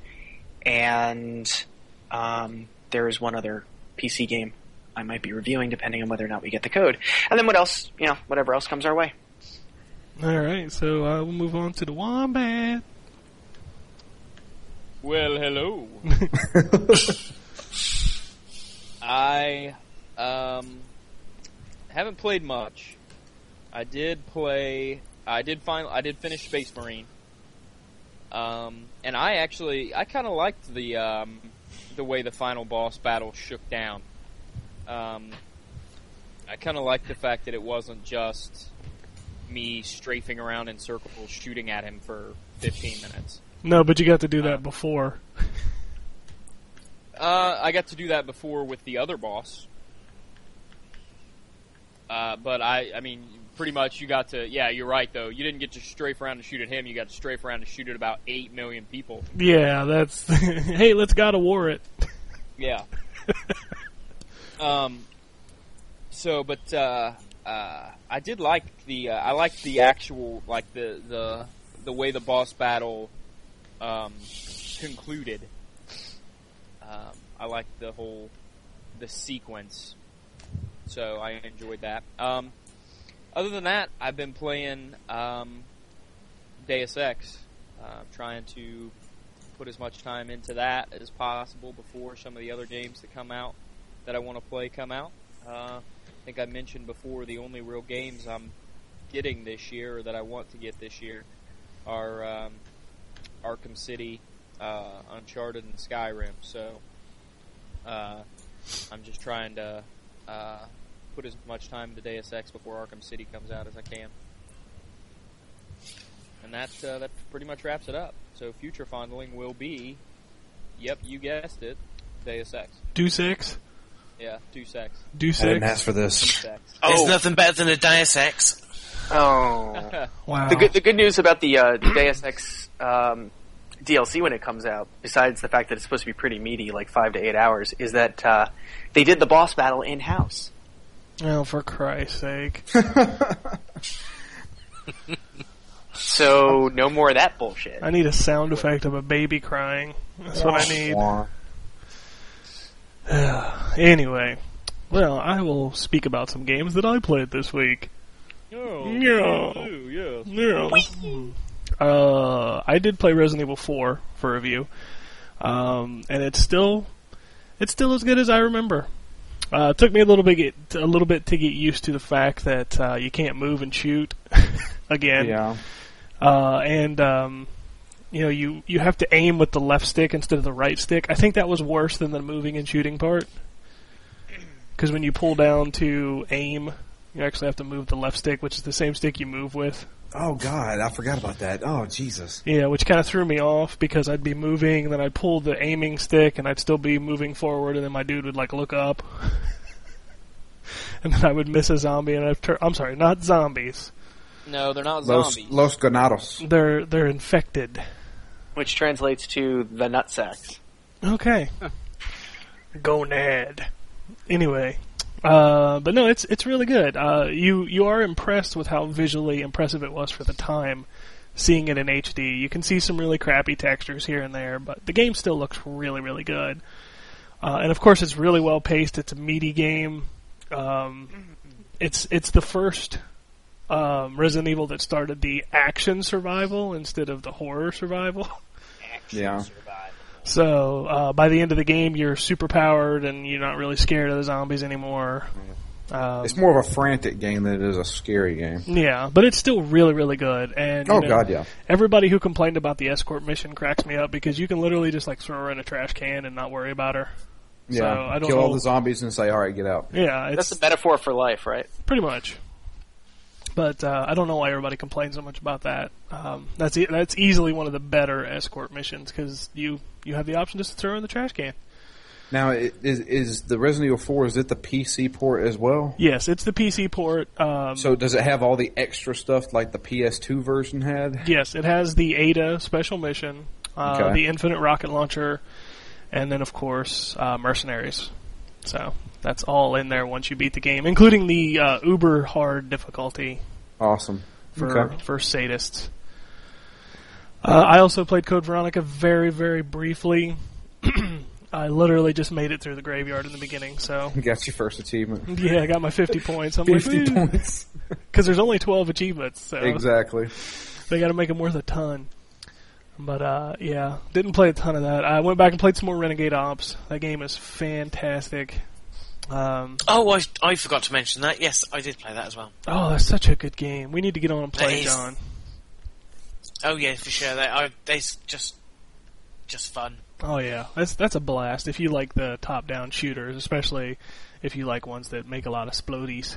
And um, there is one other P C game I might be reviewing, depending on whether or not we get the code. And then what else, you know, whatever else comes our way. All right, so uh, we'll move on to the Wombat. Well, hello. I um, haven't played much. I did play. I did find. I did finish Space Marine. Um, and I actually, I kind of liked the um, the way the final boss battle shook down. Um, I kind of liked the fact that it wasn't just me strafing around in circles shooting at him for fifteen minutes. No, but you got to do that Uh, before. Uh, I got to do that before with the other boss. Uh, but I, I mean, pretty much you got to, yeah, you're right though. You didn't get to strafe around and shoot at him. You got to strafe around and shoot at about eight million people. Yeah, that's. Hey, let's God of War it. Yeah. um. So, but uh, uh, I did like the, uh, I liked the actual, like the the the way the boss battle um, concluded. Um, I liked the whole the sequence. So I enjoyed that. Um, other than that, I've been playing um, Deus Ex, uh, trying to put as much time into that as possible before some of the other games that come out that I want to play come out. Uh, I think I mentioned before the only real games I'm getting this year, or that I want to get this year, are um, Arkham City, uh, Uncharted, and Skyrim. So uh, I'm just trying to uh, put as much time into Deus Ex before Arkham City comes out as I can. And that uh, that pretty much wraps it up. So future fondling will be, yep, you guessed it, Deus Ex. Deus Ex? Yeah, Deus Ex. Deus I didn't Ex? ask for this. Deus Ex. There's Oh. nothing better than a Deus Ex. Oh. Wow. The good, the good news about the, uh, the Deus Ex um, D L C when it comes out, besides the fact that it's supposed to be pretty meaty, like five to eight hours, is that uh, they did the boss battle in-house. Oh, for Christ's sake. So no more of that bullshit. I need a sound effect of a baby crying. That's what I need. Wah. Anyway, well, I will speak about some games that I played this week. Oh, Yeah. yeah. Yeah. Uh, I did play Resident Evil four for review, um, and it's still, it's still as good as I remember. Uh, it took me a little bit, get, a little bit to get used to the fact that uh, you can't move and shoot again. Yeah. Uh, and um, you know, you you have to aim with the left stick instead of the right stick. I think that was worse than the moving and shooting part, because when you pull down to aim, you actually have to move the left stick, which is the same stick you move with. Oh God, I forgot about that. Oh Jesus. Yeah, which kind of threw me off because I'd be moving, and then I'd pull the aiming stick, and I'd still be moving forward, and then my dude would like look up, and then I would miss a zombie, and I'd turn. I'm sorry, not zombies. No, they're not Los, zombies. Los Ganados. They're they're infected. Which translates to the nutsacks. Okay. Gonad. Anyway, uh, but no, it's it's really good. Uh, you you are impressed with how visually impressive it was for the time, seeing it in H D. You can see some really crappy textures here and there, but the game still looks really really good. Uh, and of course, it's really well paced. It's a meaty game. Um, it's it's the first um, Resident Evil that started the action survival instead of the horror survival. Yeah. So uh, by the end of the game, you're super powered and you're not really scared of the zombies anymore. Um, It's more of a frantic game than it is a scary game. yeah, but it's still really, really good. And you Oh know, God, yeah. everybody who complained about the escort mission cracks me up because you can literally just like throw her in a trash can and not worry about her. Yeah. So, I don't Kill know. all the zombies and say, "All right, get out." Yeah, it's That's a metaphor for life, right? pretty much. But uh, I don't know why everybody complains so much about that. Um, that's e- that's easily one of the better escort missions because you you have the option just to throw her in the trash can. Now, i- is is the Resident Evil four? Is it the P C port as well? Yes, it's the P C port. Um, So does it have all the extra stuff like the P S two version had? Yes, it has the Ada special mission, uh, Okay. the Infinite Rocket Launcher, and then of course uh, Mercenaries. So that's all in there once you beat the game, including the uh, uber hard difficulty Awesome. for Okay. for sadists. Uh, I also played Code Veronica very very briefly. I literally just made it through the graveyard in the beginning, so Got your first achievement. yeah, I got my fifty points. I'm Fifty like, points. because there's only twelve achievements, so Exactly. they got to make them worth a ton. But uh, yeah, didn't play a ton of that. I went back and played some more Renegade Ops. That game is fantastic. Um, Oh, I, I forgot to mention that. Yes, I did play that as well. oh, that's such a good game. We need to get on and play, It is. John. Oh yeah, for sure. They, I, they's just, just fun. Oh yeah, that's that's a blast. If you like the top-down shooters, especially if you like ones that make a lot of splodies.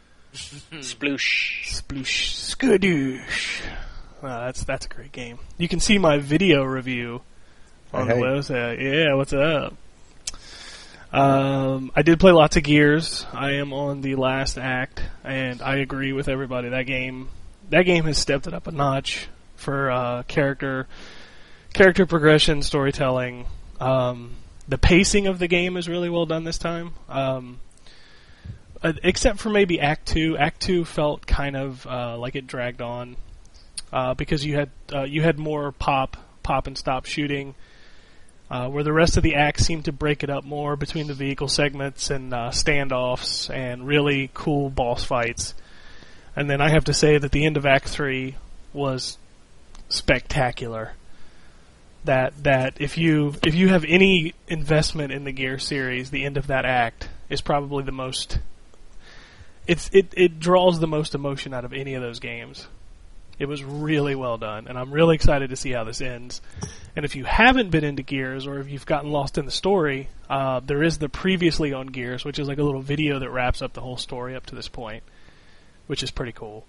Sploosh. Sploosh, skadoosh. Uh, that's that's a great game. You can see my video review on Hey. the website. Yeah, what's up? Um, I did play lots of Gears. I am on the last act, and I agree with everybody. That game, that game has stepped it up a notch for uh, character, character progression, storytelling. Um, the pacing of the game is really well done this time. Um, uh, except for maybe Act Two. Act Two felt kind of uh, like it dragged on uh, because you had uh, you had more pop, pop and stop shooting. Uh, where the rest of the act seemed to break it up more between the vehicle segments and uh, standoffs and really cool boss fights. And then I have to say that the end of Act Three was spectacular. That that if you if you have any investment in the Gear series, the end of that act is probably the most. It's it it draws the most emotion out of any of those games. It was really well done, and I'm really excited to see how this ends. And if you haven't been into Gears, or if you've gotten lost in the story, uh, there is the Previously on Gears, which is like a little video that wraps up the whole story up to this point, which is pretty cool.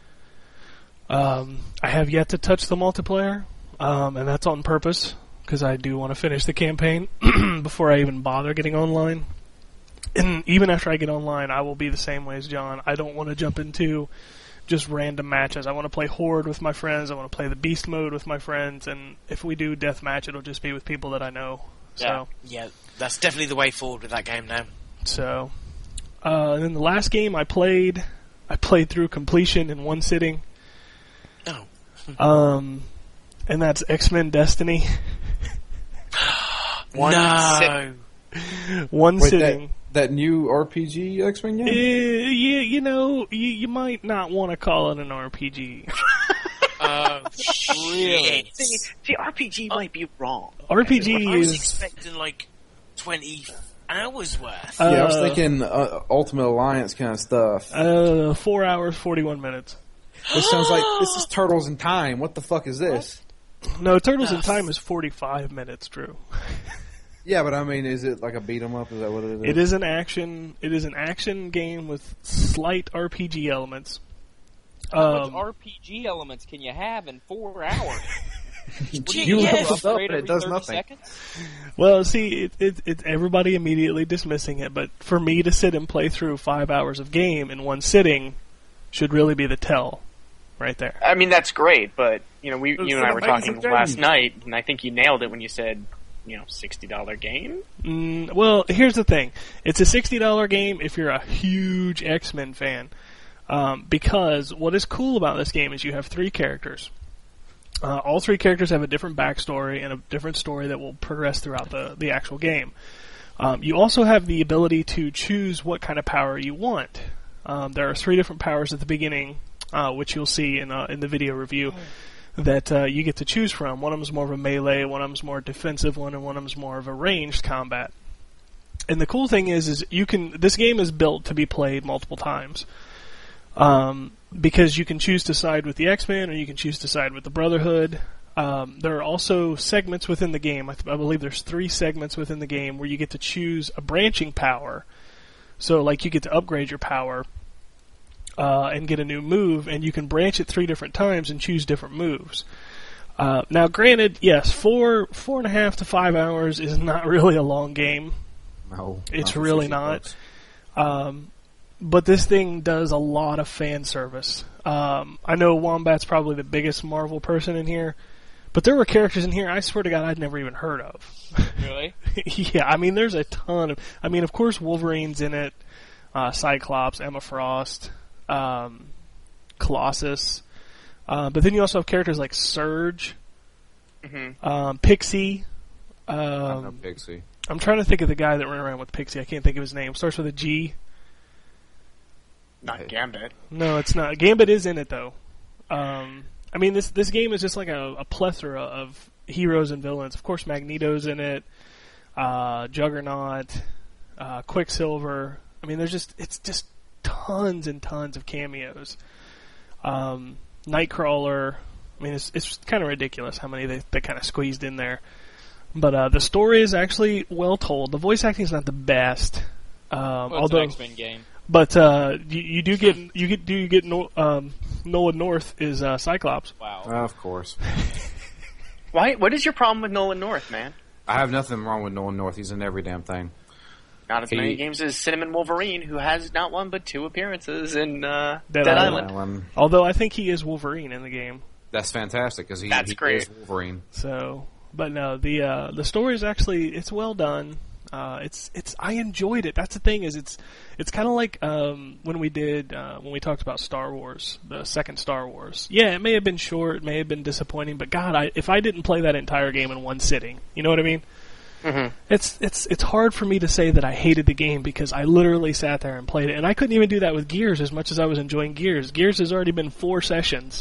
Um, I have yet to touch the multiplayer, um, and that's on purpose, because I do want to finish the campaign before I even bother getting online. And even after I get online, I will be the same way as John. I don't want to jump into just random matches. I want to play Horde with my friends. I want to play the Beast mode with my friends. And if we do deathmatch, it'll just be with people that I know. So Yeah, yeah, that's definitely the way forward with that game now. So, uh, and then the last game I played, I played through completion in one sitting. Oh. Um, and that's X-Men Destiny. One no. sit- One Wait, sitting. That, that new R P G X-Men game? Uh, yeah, you know, you, you might not want to call it an R P G. Oh, shit. See, see, R P G might be wrong. R P G I was is expecting like twenty hours worth. Uh, yeah, I was thinking uh, Ultimate Alliance kind of stuff. uh, four hours, forty-one minutes. This sounds like this is Turtles in Time. What the fuck is this? No, Turtles in Ah. Time is forty-five minutes, Drew. Yeah, but I mean, is it like a beat 'em up? Is that what it is? It is an action. It is an action game with slight R P G elements. How much Um, R P G elements can you have in four hours? What do You get, level an up upgrade and it every does thirty nothing. seconds? Well, see, it, it, it's everybody immediately dismissing it, but for me to sit and play through five hours of game in one sitting should really be the tell, right there. I mean, that's great, but you know, we, It's you and I an were amazing talking game. last night, and I think you nailed it when you said, you know, sixty dollar game. Mm, well, here's the thing: it's a sixty dollar game if you're a huge X-Men fan. Um, because what is cool about this game is you have three characters. Uh, all three characters have a different backstory and a different story that will progress throughout the, the actual game. Um, you also have the ability to choose what kind of power you want. Um, there are three different powers at the beginning, uh, which you'll see in uh, in the video review, that uh, you get to choose from. One of them is more of a melee, one of them is more defensive one, and one of them is more of a ranged combat. And the cool thing is, is you can. This game is built to be played multiple times. Um, because you can choose to side with the X-Men or you can choose to side with the Brotherhood. Um, there are also segments within the game. I, th- I believe there's three segments within the game where you get to choose a branching power. So, like, you get to upgrade your power uh, and get a new move, and you can branch it three different times and choose different moves. Uh, now, granted, yes, four four and a half to five hours is not really a long game. No, It's for really sixty not. bucks. Um, but this thing does a lot of fan service. Um, I know Wombat's probably the biggest Marvel person in here, but there were characters in here I swear to God I'd never even heard of. Really? Yeah, I mean there's a ton of. I mean, of course Wolverine's in it, uh, Cyclops, Emma Frost, um, Colossus, uh, but then you also have characters like Surge, Mm-hmm. um, Pixie. I know Um, Pixie. I'm trying to think of the guy that ran around with Pixie. I can't think of his name. Starts with a G. Not Gambit. No, it's not. Gambit is in it though. Um, I mean, this this game is just like a, a plethora of heroes and villains. Of course, Magneto's in it. Uh, Juggernaut, uh, Quicksilver. I mean, there's just it's just tons and tons of cameos. Um, Nightcrawler. I mean, it's it's kind of ridiculous how many they they kind of squeezed in there. But uh, the story is actually well told. The voice acting is not the best. Um, Well, it's although, an X-Men game. but uh, you, you do get you get do you get no, um, Nolan North is uh, Cyclops. Wow. Of course. Why? What is your problem with Nolan North, man? I have nothing wrong with Nolan North. He's in every damn thing. Not as He- many games as Cinnamon Wolverine, who has not one but two appearances in uh, Dead Dead, Island. Island. Alan. Although I think he is Wolverine in the game. That's fantastic because he, That's he great. is Wolverine. So, but no, the uh, the story is actually it's well done. Uh, it's it's I enjoyed it. That's the thing is it's it's kind of like um, when we did uh, when we talked about Star Wars, the second Star Wars. Yeah, it may have been short, it may have been disappointing, but God, I, if I didn't play that entire game in one sitting, you know what I mean? Mhm. It's it's it's hard for me to say that I hated the game because I literally sat there and played it, and I couldn't even do that with Gears as much as I was enjoying Gears. Gears has already been four sessions.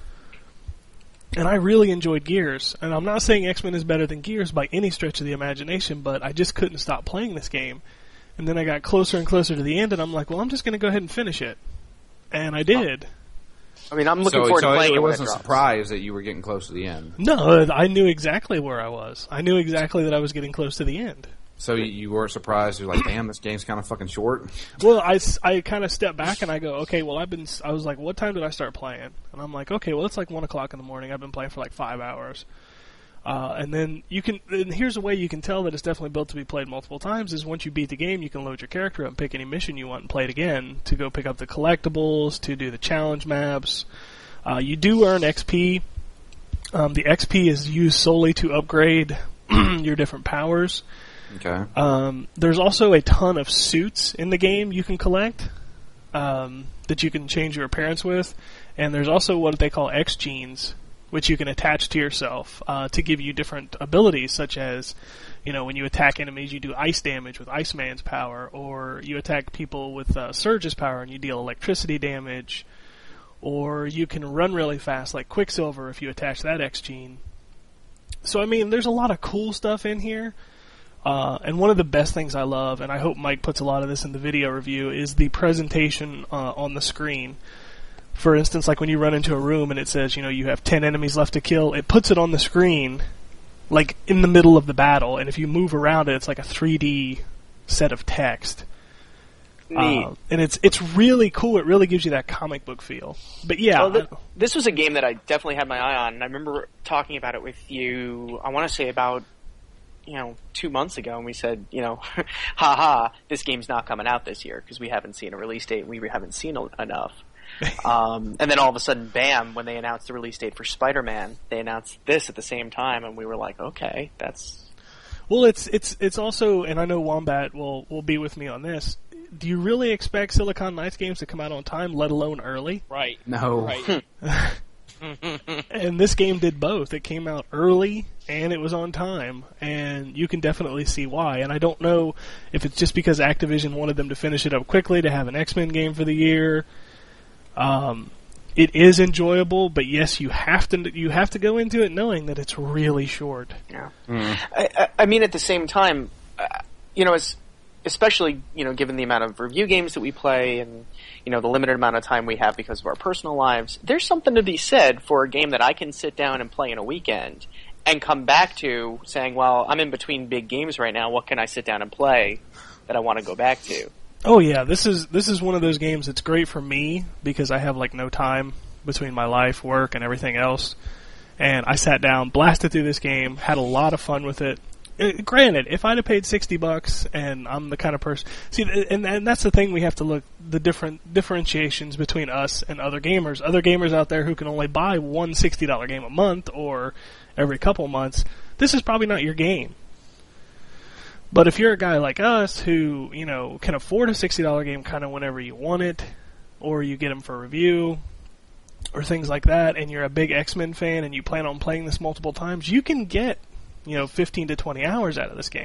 And I really enjoyed Gears. And I'm not saying X-Men is better than Gears by any stretch of the imagination, but I just couldn't stop playing this game. And then I got closer and closer to the end, and I'm like, well, I'm just going to go ahead and finish it. And I did. I mean, I'm looking so forward so to playing it, it it when wasn't it a drops. surprise that you were getting close to the end. No, I knew exactly where I was. I knew exactly that I was getting close to the end. So you, you weren't surprised. You're like, damn, this game's kind of fucking short. Well, I, I kind of step back and I go, okay, well, I've been, I was like, what time did I start playing? And I'm like, okay, well, it's like one o'clock in the morning. I've been playing for like five hours. Uh, and then you can, and here's a way you can tell that it's definitely built to be played multiple times is once you beat the game, you can load your character up and pick any mission you want and play it again to go pick up the collectibles, to do the challenge maps. Uh, you do earn X P. Um, the X P is used solely to upgrade your different powers. Okay. Um, there's also a ton of suits in the game you can collect um, that you can change your appearance with, and there's also what they call X genes, which you can attach to yourself uh, to give you different abilities, such as, you know, when you attack enemies, you do ice damage with Iceman's power, or you attack people with uh, Surge's power and you deal electricity damage, or you can run really fast like Quicksilver if you attach that X gene. So, I mean, there's a lot of cool stuff in here. Uh, and one of the best things I love, and I hope Mike puts a lot of this in the video review, is the presentation uh, on the screen. For instance, like when you run into a room and it says, you know, you have ten enemies left to kill, it puts it on the screen, like in the middle of the battle, and if you move around it, it's like a three D set of text. Neat. Uh, and it's it's really cool. It really gives you that comic book feel. But yeah, Well, th- this was a game that I definitely had my eye on, and I remember talking about it with you, I want to say about, you know, two months ago, and we said, you know, haha, this game's not coming out this year, because we haven't seen a release date, and we haven't seen a- enough. um, and then all of a sudden, bam, when they announced the release date for Spider-Man, they announced this at the same time, and we were like, okay, that's... well, it's it's it's also, and I know Wombat will will be with me on this. Do you really expect Silicon Knights games to come out on time, let alone early? Right. No. Right. And this game did both. It came out early and it was on time, and you can definitely see why. And I don't know if it's just because Activision wanted them to finish it up quickly to have an X-Men game for the year. Um, it is enjoyable, but yes, you have to you have to go into it knowing that it's really short. Yeah. I, I, I mean, at the same time, uh, you know, as, especially, you know, given the amount of review games that we play and, you know, the limited amount of time we have because of our personal lives, there's something to be said for a game that I can sit down and play in a weekend and come back to saying, well, I'm in between big games right now, what can I sit down and play that I want to go back to? Oh yeah, this is this is one of those games that's great for me because I have like no time between my life, work, and everything else. And I sat down, blasted through this game, had a lot of fun with it. Uh, granted, if I'd have paid sixty bucks, and I'm the kind of person, see, and, and that's the thing we have to look the different differentiations between us and other gamers. Other gamers out there who can only buy one sixty dollar game a month or every couple months, this is probably not your game. But if you're a guy like us who, you know, can afford a sixty dollar game kind of whenever you want it, or you get them for review, or things like that, and you're a big X-Men fan and you plan on playing this multiple times, you can get, you know, fifteen to twenty hours out of this game.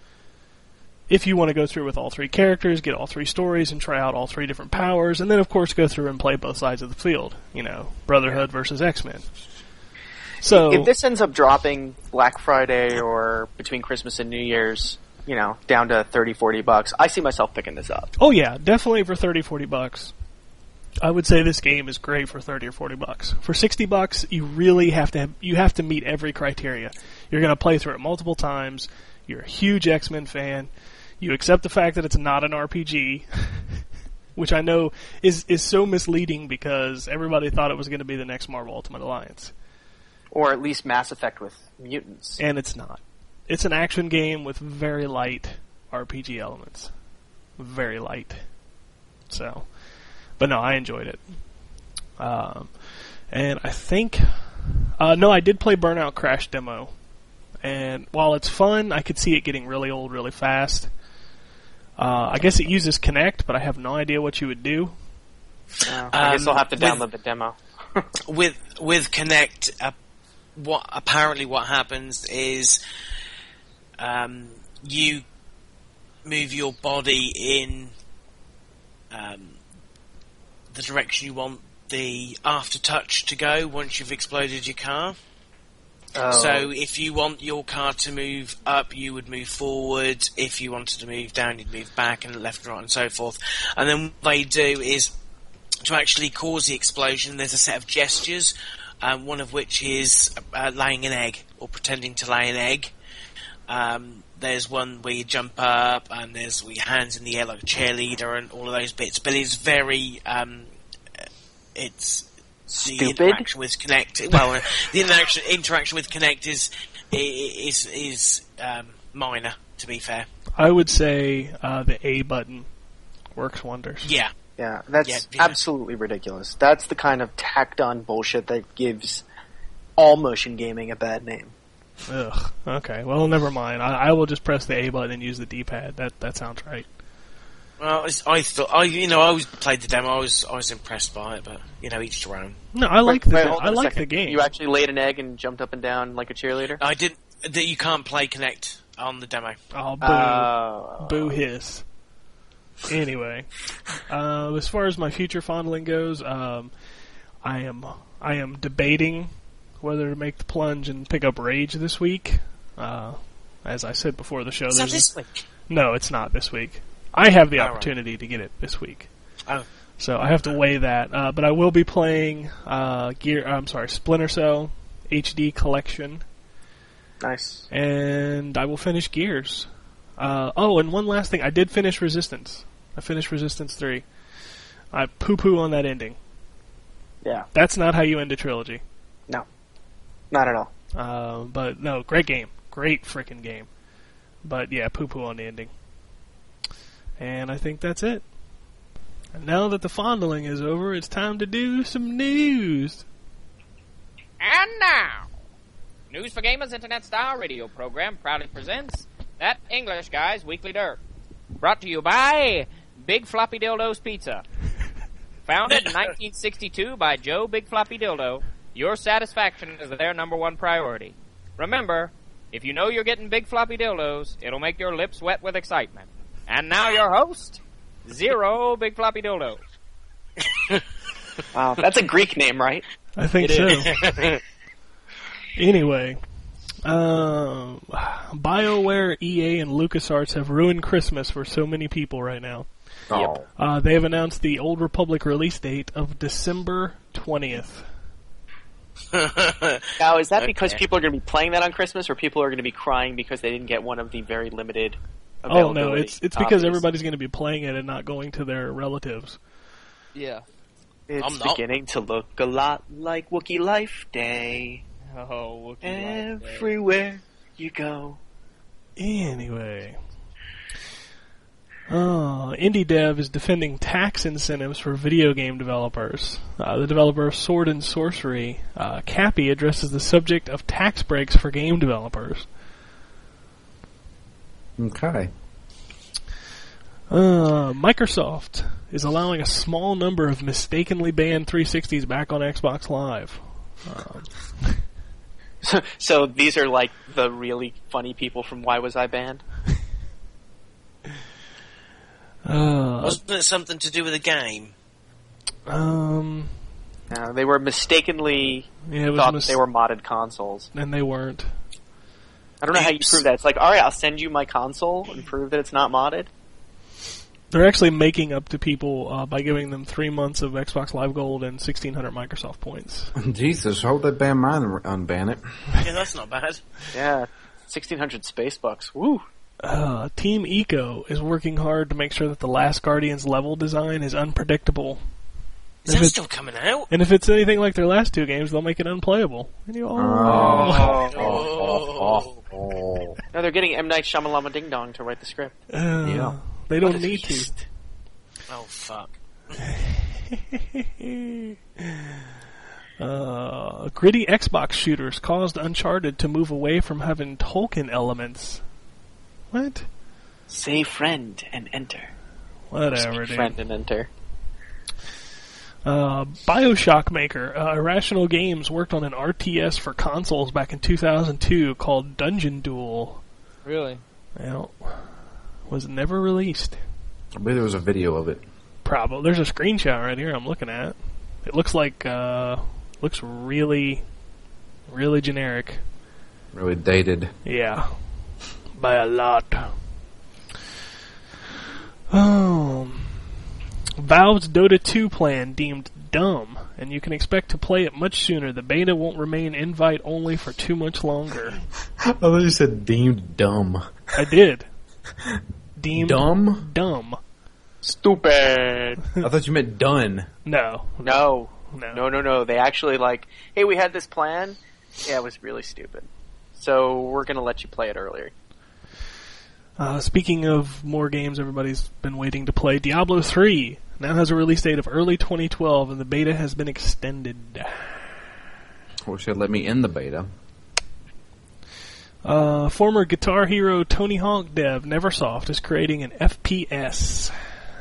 If you want to go through with all three characters, get all three stories, and try out all three different powers, and then, of course, go through and play both sides of the field. You know, Brotherhood versus X-Men. So, if this ends up dropping Black Friday or between Christmas and New Year's, you know, down to thirty, forty bucks, I see myself picking this up. oh yeah, definitely for thirty, forty bucks. I would say this game is great for thirty or forty bucks. For sixty bucks, you really have to have, you have to meet every criteria. You're going to play through it multiple times. You're a huge X-Men fan. You accept the fact that it's not an R P G, which I know is is so misleading because everybody thought it was going to be the next Marvel Ultimate Alliance. Or at least Mass Effect with mutants. And it's not. It's an action game with very light R P G elements. Very light. So, but no, I enjoyed it. Um, and I think, uh, no, I did play Burnout Crash demo. And while it's fun, I could see it getting really old really fast. Uh, I guess it uses Kinect, but I have no idea what you would do. Uh, I guess Um, I'll have to with- download the demo. with with Connect, uh, what apparently what happens is um, you move your body in um, the direction you want the aftertouch to go once you've exploded your car. Oh. So if you want your car to move up, you would move forward. If you wanted to move down, you'd move back and left and right and so forth. And then what they do is, to actually cause the explosion, there's a set of gestures, um, one of which is uh, laying an egg, or pretending to lay an egg. Um, there's one where you jump up, and there's your hands in the air like a cheerleader, and all of those bits. But it's very, um, it's the Stupid? interaction with Kinect. Well, uh, the interaction interaction with Kinect is is is um, minor, to be fair. I would say uh, the A button works wonders. Yeah. Yeah, that's Yeah, yeah. absolutely ridiculous. That's the kind of tacked-on bullshit that gives all motion gaming a bad name. Ugh. Okay. Well, never mind. I, I will just press the A button and use the D-pad. That that sounds right. Well, it's, I thought, I you know, I always played the demo. I was I was impressed by it, but you know, each their own. No, I like Wait, the wait, hold I on a like second. the game. You actually laid an egg and jumped up and down like a cheerleader? I didn't. That you can't play Kinect on the demo. Oh, boo, Oh. boo hiss. Anyway, uh, as far as my future fondling goes, um, I am I am debating whether to make the plunge and pick up Rage this week. Uh, as I said before the show, Is that there's this week? no, it's not this week. I have the Oh, right. opportunity to get it this week. Oh. So I have to weigh that. Uh, but I will be playing uh, Gear. I'm sorry, Splinter Cell H D Collection, Nice. and I will finish Gears. Uh, oh, and one last thing. I did finish Resistance. I finished Resistance three. I poo-poo on that ending. Yeah, That's not how you end a trilogy. no. Not at all. Uh, but no, great game. Great freaking game. But yeah, poo-poo on the ending. And I think that's it. And now that the fondling is over, it's time to do some news. And now, News for Gamers Internet Style Radio program proudly presents That English Guy's Weekly Dirt. Brought to you by Big Floppy Dildo's Pizza. Founded in nineteen sixty-two by Joe Big Floppy Dildo, your satisfaction is their number one priority. Remember, if you know you're getting big floppy dildos, it'll make your lips wet with excitement. And now your host, Zero Big Floppy Dildo. Wow, that's a Greek name, right? I think so. Anyway, uh, BioWare, E A, and LucasArts have ruined Christmas for so many people right now. Oh. Uh, they have announced the Old Republic release date of December twentieth. Now, is that because Okay. people are going to be playing that on Christmas, or people are going to be crying because they didn't get one of the very limited Oh availability no, it's it's because copies? everybody's going to be playing it and not going to their relatives. Yeah. It's I'm not- beginning to look a lot like Wookiee Life Day. Oh, Wookiee Life Day. Everywhere you go. Anyway, uh, Indie Dev is defending tax incentives for video game developers. Uh, the developer of Sword and Sorcery, uh, Cappy, addresses the subject of tax breaks for game developers. Okay. Uh, Microsoft is allowing a small number of mistakenly banned three sixties back on Xbox Live. Um, So, so these are like the really funny people from Why Was I Banned? uh, Wasn't it something to do with a game? um, No, they were mistakenly yeah, it was thought mis- they were modded consoles. and they weren't. I don't know how you Oops. prove that. It's like, alright, I'll send you my console and prove that it's not modded. They're actually making up to people uh, by giving them three months of Xbox Live Gold and sixteen hundred Microsoft points. Jesus, hold that ban mine and unban it. Yeah, that's not bad. Yeah, sixteen hundred space bucks. Woo! Uh, Team Eco is working hard to make sure that the Last Guardian's level design is unpredictable. Is If that it- still coming out? And if it's anything like their last two games, they'll make it unplayable. And you, oh. Oh. Oh. Oh. No, they're getting M. Night Shyamalama Ding Dong to write the script. Uh, Yeah. They don't What a need to. beast. Oh, fuck. uh, gritty Xbox shooters caused Uncharted to move away from having Tolkien elements. What? Say friend and enter. Whatever, Speak dude. friend and enter. Uh, Bioshock maker uh, Irrational Games worked on an R T S for consoles back in two thousand two called Dungeon Duel. Really? Well, was never released. I believe there was a video of it. Probably. There's a screenshot right here I'm looking at. It looks like, uh, looks really, really generic. Really dated. Yeah. By a lot. Um, Valve's Dota two plan deemed dumb, and you can expect to play it much sooner. The beta won't remain invite only for too much longer. I thought you said deemed dumb. I did. Deemed Dumb? dumb. Stupid. I thought you meant done. No. No. No. No, no, no. They actually like, hey, we had this plan. Yeah, it was really stupid. So we're gonna let you play it earlier. Uh, speaking of more games everybody's been waiting to play, Diablo three now has a release date of early twenty twelve, and the beta has been extended. Wish they'd let me in the beta. Uh, former Guitar Hero Tony Hawk dev Neversoft is creating an F P S.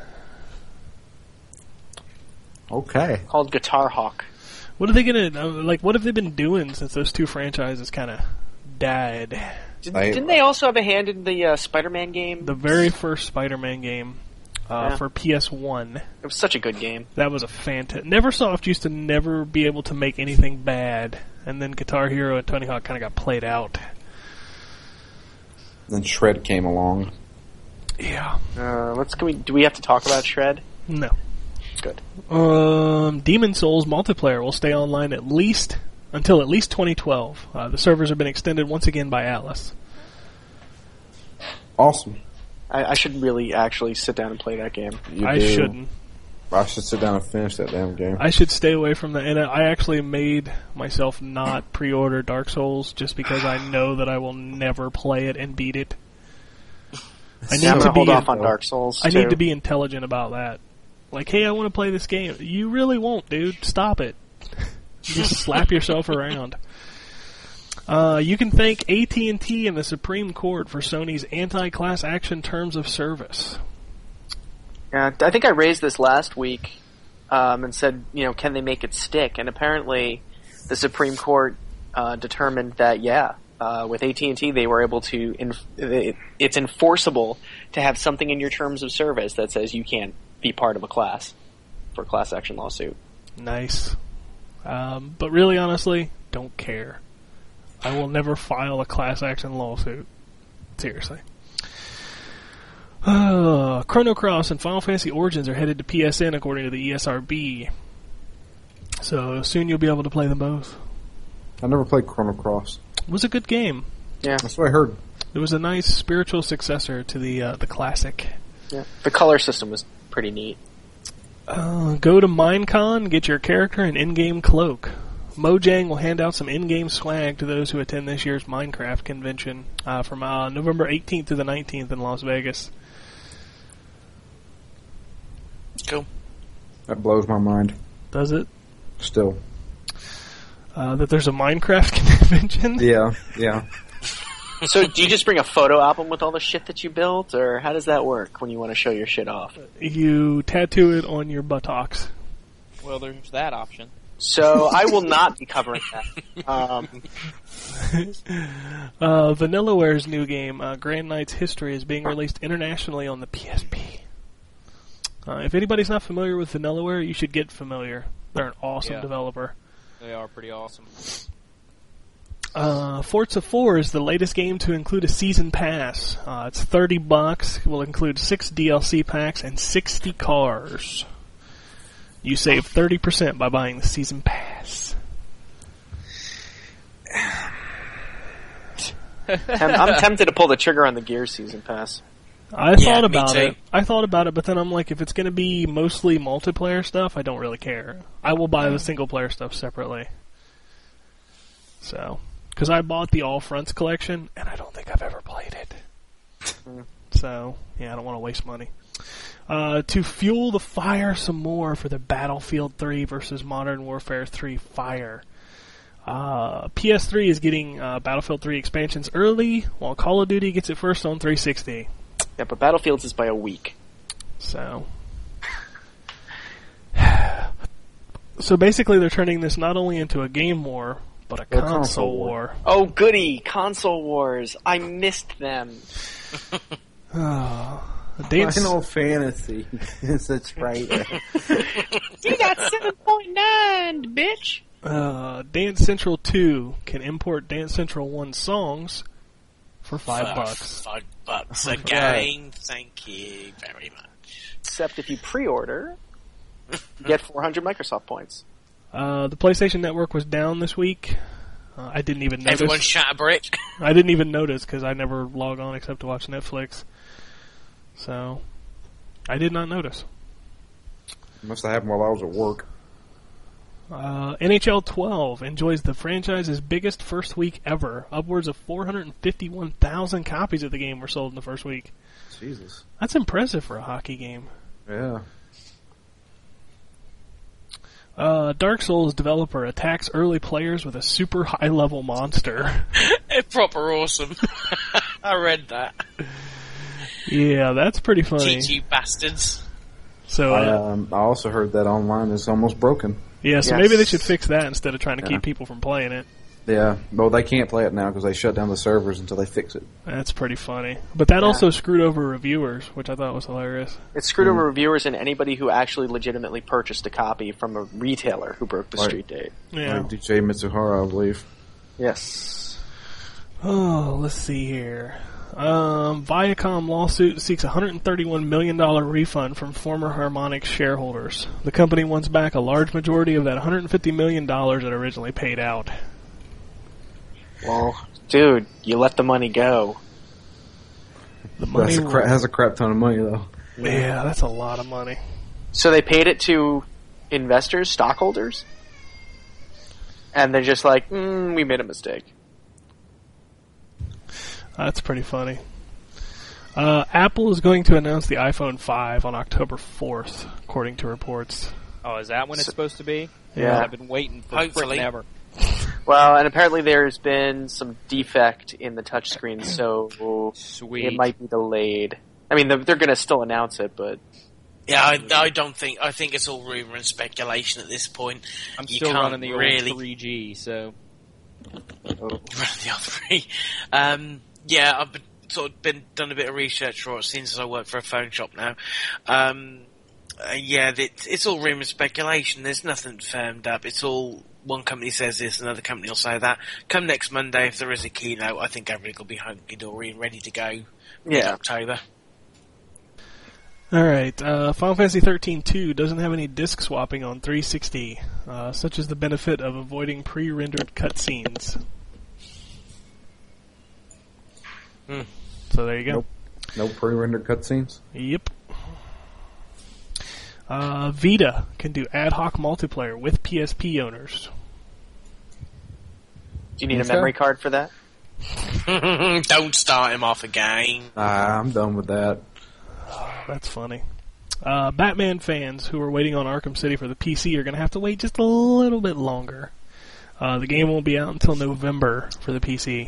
Okay. Called Guitar Hawk. What are they gonna uh, like? What have they been doing since those two franchises kind of died? Did, I- didn't they also have a hand in the uh, Spider-Man game? The very first Spider-Man game uh, Yeah. for P S one. It was such a good game. That was a fantastic. Neversoft used to never be able to make anything bad, and then Guitar Hero and Tony Hawk kind of got played out. Then Shred came along. Yeah. Uh, let's. Can we? Do we have to talk about Shred? No. Good. Um, Demon Souls multiplayer will stay online at least until at least twenty twelve. Uh, the servers have been extended once again by Atlas. Awesome. I, I should really actually sit down and play that game. You I do. shouldn't. I should sit down and finish that damn game. I should stay away from that. And I actually made myself not pre-order Dark Souls just because I know that I will never play it and beat it. I need Yeah, I'm to gonna hold be. off on Dark Souls. I too. need to be intelligent about that. Like, hey, I want to play this game. You really won't, dude. Stop it. Just slap yourself around. Uh, you can thank A T and T and the Supreme Court for Sony's anti-class action terms of service. Yeah, I think I raised this last week um, and said, you know, can they make it stick? And apparently, the Supreme Court uh, determined that, yeah, uh, with A T and T, they were able to. Inf- it, it's enforceable to have something in your terms of service that says you can't be part of a class for a class action lawsuit. Nice. Um, but really, honestly, don't care. I will never file a class action lawsuit. Seriously. Uh, Chrono Cross and Final Fantasy Origins are headed to P S N according to the E S R B. So soon you'll be able to play them both. I never played Chrono Cross. It was a good game. Yeah, That's what I heard. It was a nice spiritual successor to the uh, the classic. yeah. The color system was pretty neat. Uh, go to Minecon, get your character an in-game cloak. Mojang will hand out some in-game swag to those who attend this year's Minecraft convention uh, from uh, November eighteenth to the nineteenth in Las Vegas. Cool. That blows my mind. Does it? Still. Uh, that there's a Minecraft convention? Yeah, yeah. So, do you just bring a photo album with all the shit that you built, or how does that work when you want to show your shit off? You tattoo it on your buttocks. Well, there's that option. So, I will not be covering that. Um, uh, Vanillaware's new game, uh, Grand Knight's History, is being released internationally on the P S P. Uh, if anybody's not familiar with Vanillaware, you should get familiar. They're an awesome Yeah. developer. They are pretty awesome. Uh, Forza four is the latest game to include a season pass. Uh, it's thirty bucks. It will include six D L C packs and sixty cars. You save thirty percent by buying the season pass. I'm, I'm tempted to pull the trigger on the Gears season pass. I Yeah, thought me about too. it. I thought about it, but then I'm like, if it's going to be mostly multiplayer stuff, I don't really care. I will buy the single player stuff separately. So, because I bought the All Fronts collection, and I don't think I've ever played it. So, yeah, I don't want to waste money. Uh, to fuel the fire some more for the Battlefield three versus Modern Warfare three Fire. Uh, P S three is getting uh, Battlefield three expansions early, while Call of Duty gets it first on three sixty. Yeah, but Battlefields is by a week. So, so basically, they're turning this not only into a game war, but a A console, console war. war. Oh, goody! Console Wars. I missed them. Oh, Dance, Final Fantasy is a traitor. You got seven point nine, bitch. uh, Dance Central two can import Dance Central one songs for five For bucks. Five bucks again. Thank you very much. Except if you pre-order, you get four hundred Microsoft points. Uh, the PlayStation Network was down this week. Uh, I didn't even notice. Everyone shut a brick. I didn't even notice because I never log on except to watch Netflix. So, I did not notice. Must have happened while I was at work. Uh, N H L twelve enjoys the franchise's biggest first week ever. Upwards of four hundred fifty-one thousand copies of the game were sold in the first week. Jesus. That's impressive for a hockey game. Yeah. Uh, Dark Souls developer attacks early players with a super high-level monster. It's proper awesome. I read that. Yeah, that's pretty funny. Cheat you bastards. So, I, uh, um, I also heard that online is almost broken. yeah, so Yes. maybe they should fix that instead of trying to Yeah. keep people from playing it. Yeah. Well, they can't play it now because they shut down the servers until they fix it. That's pretty funny. But that Yeah. also screwed over reviewers, which I thought was hilarious. It screwed over reviewers and anybody who actually legitimately purchased a copy from a retailer who broke the Right. street date. Yeah. Like D J Mitsuhara, I believe. Yes. Oh, let's see here. Um, Viacom lawsuit seeks a one hundred thirty-one million dollars refund from former Harmonix shareholders. The company wants back a large majority of that one hundred fifty million dollars it originally paid out. Well, dude, you let the money go. The money, That's a cra- has a crap ton of money, though. yeah, that's a lot of money. So they paid it to investors, stockholders, and they're just like, mm, we made a mistake. That's pretty funny. Uh, Apple is going to announce the iPhone five on October fourth, according to reports. Oh, is that when it's supposed to be? Yeah. I've been waiting for Hopefully. frickin' ever. Well, and apparently there's been some defect in the touchscreen, so Sweet. it might be delayed. I mean, they're, they're going to still announce it, but Yeah, I, I don't think. I think it's all rumor and speculation at this point. I'm You still can't running the really old three G, so run the other three. Um, yeah, I've been, sort of been done a bit of research for it since I work for a phone shop now. Um, uh, yeah, it, it's all rumor and speculation. There's nothing firmed up. It's all one company says this, another company will say that. Come next Monday, if there is a keynote, I think everything will be hunky dory and ready to go. In yeah. October. All right, uh, Final Fantasy thirteen two doesn't have any disc swapping on three sixty, uh, such as the benefit of avoiding pre-rendered cutscenes. Hmm. So there you go. Nope. No pre-rendered cutscenes. Yep. Uh, Vita can do ad hoc multiplayer with P S P owners. Do you need a Okay. memory card for that? Don't start him off again. Ah, I'm done with that. That's funny. Uh, Batman fans who are waiting on Arkham City for the P C are going to have to wait just a little bit longer. Uh, the game won't be out until November for the P C.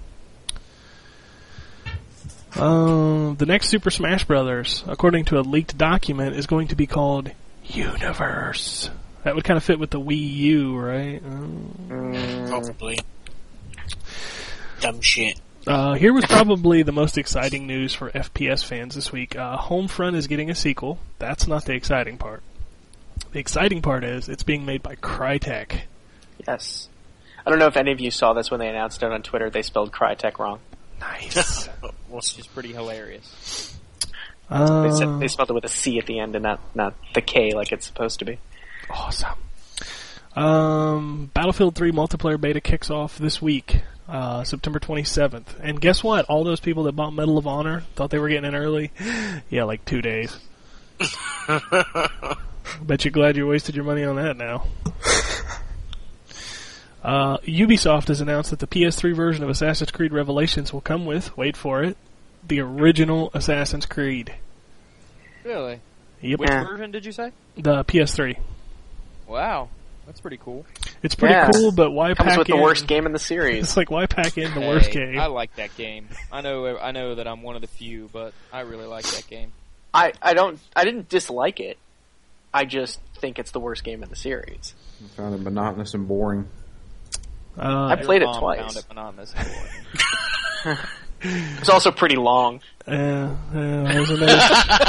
Um, the next Super Smash Brothers, according to a leaked document, is going to be called Universe. That would kind of fit with the Wii U, right? Um, Probably. Dumb shit. Uh, here was probably the most exciting news for F P S fans this week. Uh, Homefront is getting a sequel. That's not the exciting part. The exciting part is it's being made by Crytek. Yes. I don't know if any of you saw this when they announced it on Twitter. They spelled Crytek wrong. Nice. which is pretty hilarious. They, uh, said, they spelled it with a C at the end and not, not the K like it's supposed to be. Awesome. Um, Battlefield three multiplayer beta kicks off this week. uh, September twenty-seventh. And guess what? All those people that bought Medal of Honor thought they were getting in early. Yeah, like two days. Bet you're glad you wasted your money on that now. Uh, Ubisoft has announced that the P S three version of Assassin's Creed Revelations will come with, wait for it, the original Assassin's Creed. Really? Yep. Which Yeah. version did you say? The P S three. Wow, that's pretty cool. It's pretty Yeah. cool, but why Comes pack with in... the worst game in the series. It's like, why pack in the Hey, worst game? I like that game. I know. I know that I'm one of the few, but I really like that game. I, I don't I didn't dislike it. I just think it's the worst game in the series. I found it monotonous and boring. Uh, I played it Your mom twice. Found it monotonous and boring. It's also pretty long. Uh, uh, there's another-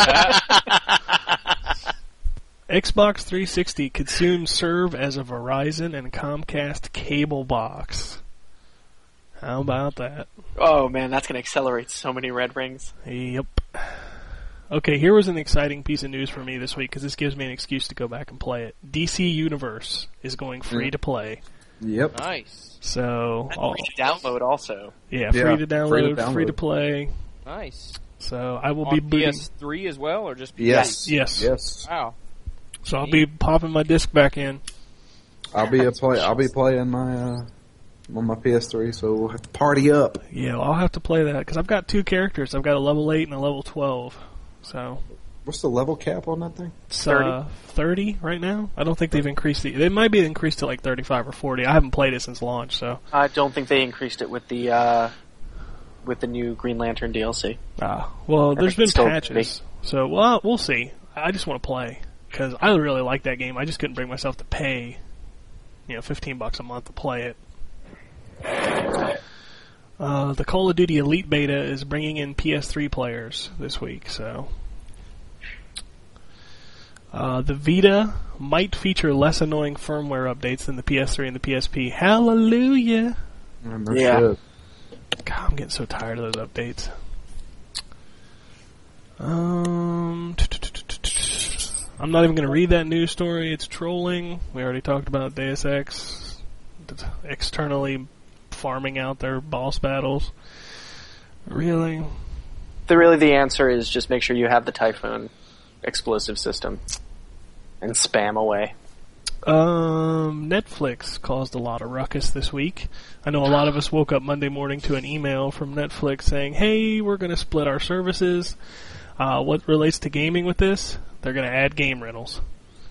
Xbox three sixty could soon serve as a Verizon and Comcast cable box. How about that? Oh man, that's gonna accelerate so many red rings. Yep. Okay, here was an exciting piece of news for me this week because this gives me an excuse to go back and play it. D C Universe is going free Mm. to play. Yep. Nice, So, And all, free to download also. yeah, free Yeah, to free to download, free to download. play. nice. So I will On be P booting. S three as well, or just Yes. Yes. Yes. Wow. So I'll be popping my disc back in. I'll be a play. I'll be playing my uh, on my P S three, so we'll have to party up. Yeah, well, I'll have to play that because I've got two characters. I've got a level eight and a level twelve. So What's the level cap on that thing? it's thirty? uh, thirty right now. I don't think they've increased it. It might be increased to like thirty-five or forty. I haven't played it since launch, so I don't think they increased it with the uh, with the new Green Lantern D L C. uh, well, I there's think been it's still patches. So well, we'll see. I just want to play because I really like that game. I just couldn't bring myself to pay, you know, fifteen bucks a month to play it. Uh, the Call of Duty Elite Beta is bringing in P S three players this week, so. Uh, the Vita might feature less annoying firmware updates than the P S three and the P S P. Hallelujah! Mm, no Yeah. shit. God, I'm getting so tired of those updates. Um, I'm not even going to read that news story. It's trolling. We already talked about Deus Ex externally farming out their boss battles. Really? The really the answer is just make sure you have the Typhoon explosive system and spam away. Um, Netflix caused a lot of ruckus this week. I know a lot of us woke up Monday morning to an email from Netflix saying, hey, we're going to split our services. Uh, what relates to gaming with this? They're going to add game rentals.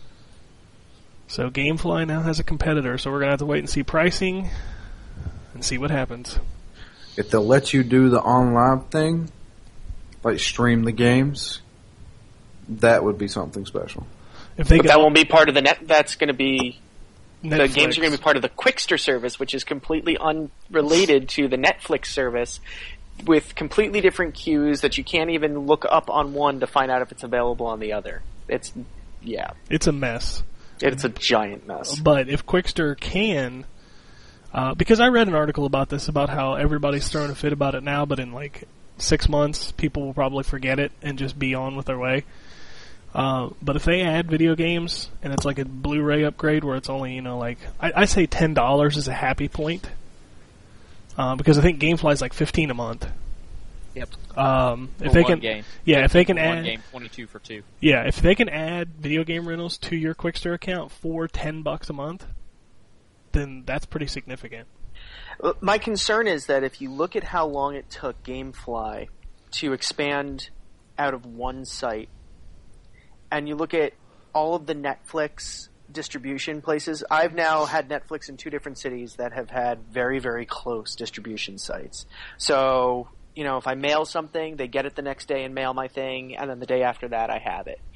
So Gamefly now has a competitor, so we're going to have to wait and see pricing and see what happens. If they'll let you do the online thing, like stream the games, that would be something special. If they But get that won't be part of the net. That's going to be Netflix, the games are going to be part of the Quickster service, which is completely unrelated to the Netflix service, with completely different queues that you can't even look up on one to find out if it's available on the other. It's yeah, it's a mess. it's a giant mess. But if Quickster can, uh, because I read an article about this, about how everybody's throwing a fit about it now, but in like six months, people will probably forget it and just be on with their way. Uh, but if they add video games, and it's like a Blu-ray upgrade where it's only, you know, like, I, I say ten dollars is a happy point. Uh, because I think Gamefly is like fifteen a month. Yep. Um, if For they one can, game. yeah, if they can One add, game, twenty-two for two. yeah, if they can add video game rentals to your Quickster account for ten bucks a month, then that's pretty significant. Uh, My concern is that if you look at how long it took Gamefly to expand out of one site, and you look at all of the Netflix distribution places, I've now had Netflix in two different cities that have had very, very close distribution sites. So, you know, if I mail something, they get it the next day and mail my thing, and then the day after that I have it.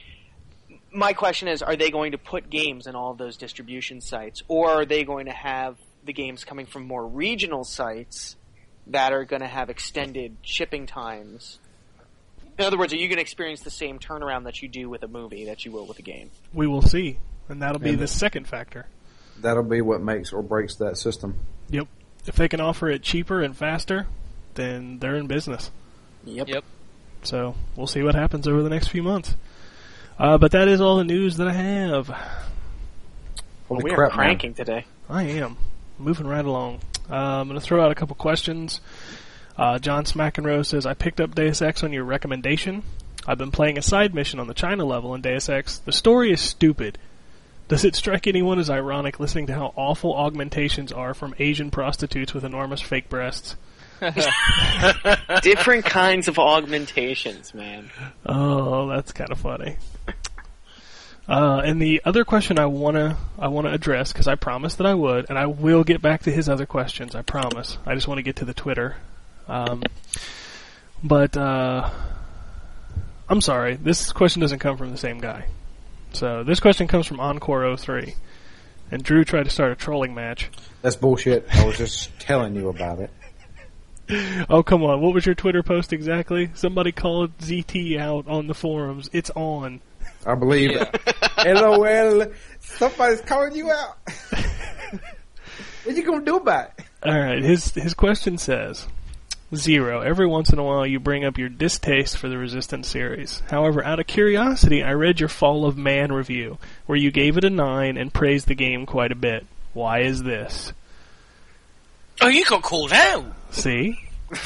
My question is, are they going to put games in all of those distribution sites, or are they going to have the games coming from more regional sites that are going to have extended shipping times? In other words, are you going to experience the same turnaround that you do with a movie that you will with a game? We will see, and that'll be And- the second factor. That'll be what makes or breaks that system. Yep. If they can offer it cheaper and faster, then they're in business. Yep. Yep. So we'll see what happens over the next few months. Uh, but that is all the news that I have. Holy we crap, are man. cranking today. I am moving right along. Uh, I'm going to throw out a couple questions. Uh, John Smackenroe says, I picked up Deus Ex on your recommendation. I've been playing a side mission on the China level in Deus Ex. The story is stupid. Does it strike anyone as ironic listening to how awful augmentations are from Asian prostitutes with enormous fake breasts? Different kinds of augmentations, man. Oh, that's kind of funny. Uh, and the other question I wanna I wanna address, because I promised that I would, and I will get back to his other questions. I promise. I just want to get to the Twitter. Um, but uh, I'm sorry, this question doesn't come from the same guy. So this question comes from Encore oh three, and Drew tried to start a trolling match. That's bullshit. I was just telling you about it. Oh, come on. What was your Twitter post exactly? Somebody called Z T out on the forums. It's on. I believe Yeah. it. LOL. Somebody's calling you out. What you gonna do about it? Alright, his his question says, Zero. Every once in a while you bring up your distaste for the Resistance series. However, out of curiosity, I read your Fall of Man review, where you gave it a nine and praised the game quite a bit. Why is this? Oh, you got called out. See?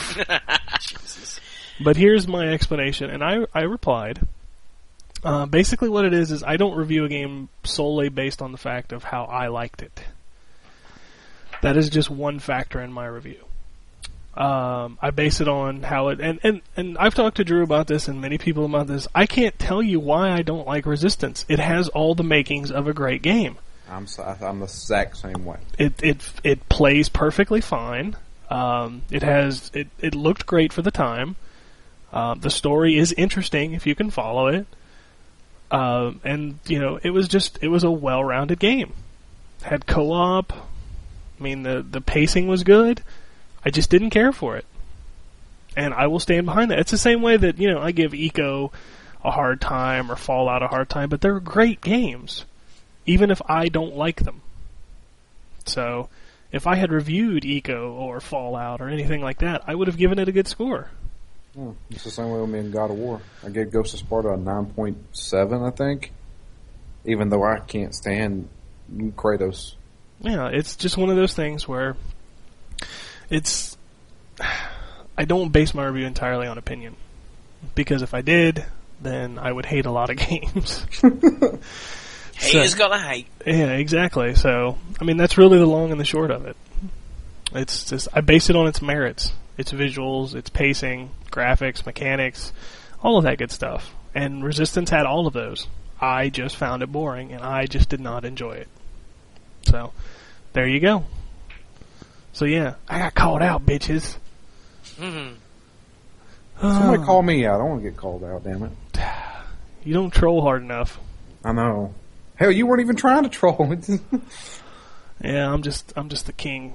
But here's my explanation, and I, I replied. Uh, basically what it is is I don't review a game solely based on the fact of how I liked it. That is just one factor in my review. Um, I base it on how it, and, and, and I've talked to Drew about this and many people about this. I can't tell you why I don't like Resistance. It has all the makings of a great game. I'm so, I'm the exact same way. It it it plays perfectly fine. Um, it has it, it looked great for the time. Uh, the story is interesting if you can follow it. Um, and you know, it was just it was a well-rounded game. Had co-op. I mean, the the pacing was good. I just didn't care for it. And I will stand behind that. It's the same way that, you know, I give Eco a hard time or Fallout a hard time, but they're great games, even if I don't like them. So, if I had reviewed Eco or Fallout or anything like that, I would have given it a good score. Hmm. It's the same way with me in God of War. I gave Ghost of Sparta a nine point seven, I think, even though I can't stand Kratos. Yeah, it's just one of those things where it's... I don't base my review entirely on opinion. Because if I did, then I would hate a lot of games. Haters gotta hate. Yeah, exactly. So, I mean, that's really the long and the short of it. It's just, I base it on its merits. Its visuals, its pacing, graphics, mechanics, all of that good stuff. And Resistance had all of those. I just found it boring, and I just did not enjoy it. So, there you go. So yeah, I got called out, bitches. Mm-hmm. Somebody call me out. I want to get called out, damn it. You don't troll hard enough. I know. Hell, you weren't even trying to troll. Yeah, I'm just I'm just the king.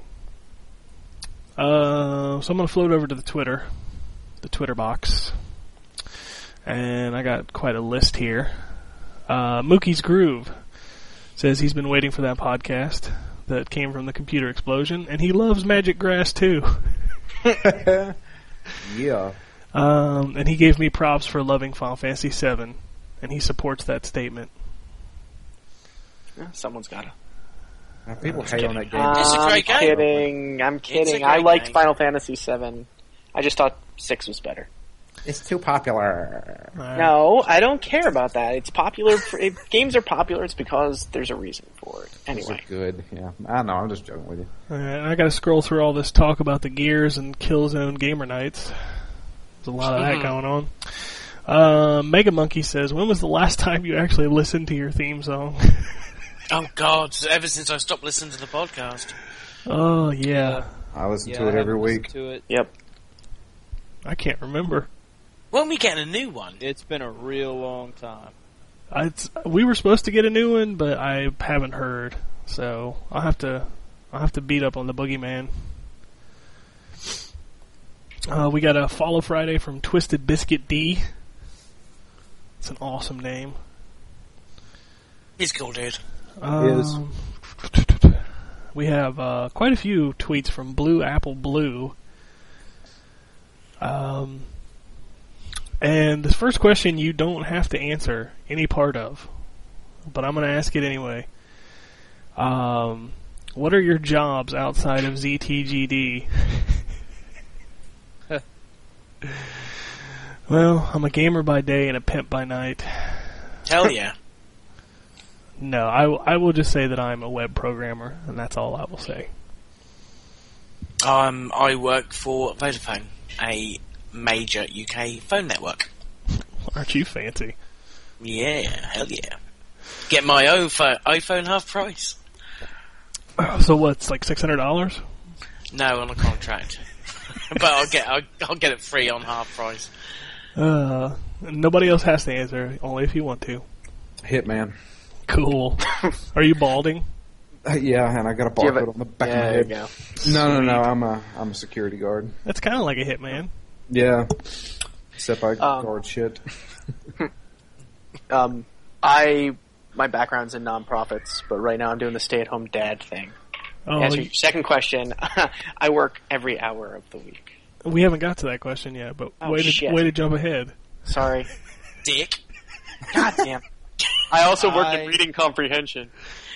Uh, so I'm gonna float over to the Twitter, the Twitter box, and I got quite a list here. Uh, Mookie's Groove says he's been waiting for that podcast that came from the computer explosion, and he loves Magic Grass too. Yeah. Um, and he gave me props for loving Final Fantasy seven, and he supports that statement. Yeah, someone's gotta. Now, people hate on that game. It's a I'm great game. kidding. I'm kidding. I great liked game. Final Fantasy seven. I just thought six was better. It's too popular. Uh, No, I don't care about that. It's popular. For, if games are popular, it's because there's a reason for it. It's Anyway. good. Yeah, I know. I'm just joking with you. Alright, I gotta scroll through all this talk about the Gears and Killzone Gamer Nights. There's a lot of that going on. Uh, Mega Monkey says, when was the last time you actually listened to your theme song? Oh God! Ever since I stopped listening to the podcast. Oh, yeah. I listen Yeah, to I it every haven't listened week. To it. Yep. I can't remember. When we getting a new one? It's been a real long time. I, it's, we were supposed to get a new one, but I haven't heard. So I'll have to I'll have to beat up on the Boogeyman. Uh, we got a Follow Friday from Twisted Biscuit D. It's an awesome name. He's cool, dude. Um, we have uh, quite a few tweets from Blue Apple Blue. Um, and this first question you don't have to answer any part of, but I'm going to ask it anyway. Um, What are your jobs outside of Z T G D? Well, I'm a gamer by day and a pimp by night. Hell yeah. No, I, w- I will just say that I'm a web programmer, and that's all I will say. Um, I work for Vodafone, a major U K phone network. Aren't you fancy? Yeah, hell yeah. Get my iPhone, iPhone half price. So what's like six hundred dollars? No, on a contract. But I'll get I'll, I'll get it free on half price. Uh, nobody else has to answer, only if you want to. Hitman. Cool. Are you balding? Uh, yeah, and I got a Do you have barcode a- on the back yeah, of my there head. you go. No, no, no. I'm a I'm a security guard. That's kind of like a hitman. Yeah. Except I Um, guard shit. Um, I my background's in nonprofits, but right now I'm doing the stay-at-home dad thing. Oh, Answer your second question. I work every hour of the week. we haven't got to that question yet, but Oh, way to shit. way to jump ahead. Sorry. Dick. God damn. I also work I- in reading comprehension.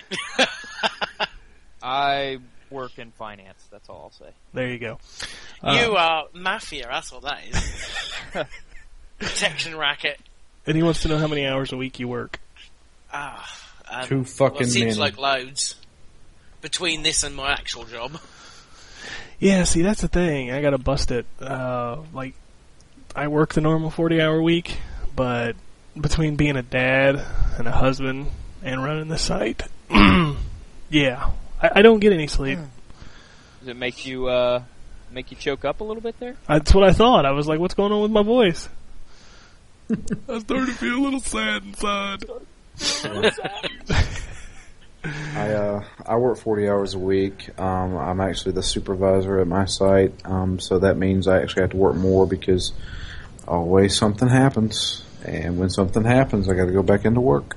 I work in finance. That's all I'll say. There you go. You Uh, are mafia, that's what that is. Protection racket. and he wants to know how many hours a week you work. Ah, um, Too fucking well, seems many. like loads. Between this and my actual job. Yeah, see, that's the thing. I gotta bust it. Uh, like, I work the normal forty-hour week, but between being a dad and a husband and running the site, yeah, I, I don't get any sleep. Does it make you uh, make you choke up a little bit there? That's what I thought. I was like, what's going on with my voice? I started to feel a little sad inside. I uh I work forty hours a week. Um, I'm actually the supervisor at my site, um, so that means I actually have to work more because always something happens, and when something happens, I got to go back into work.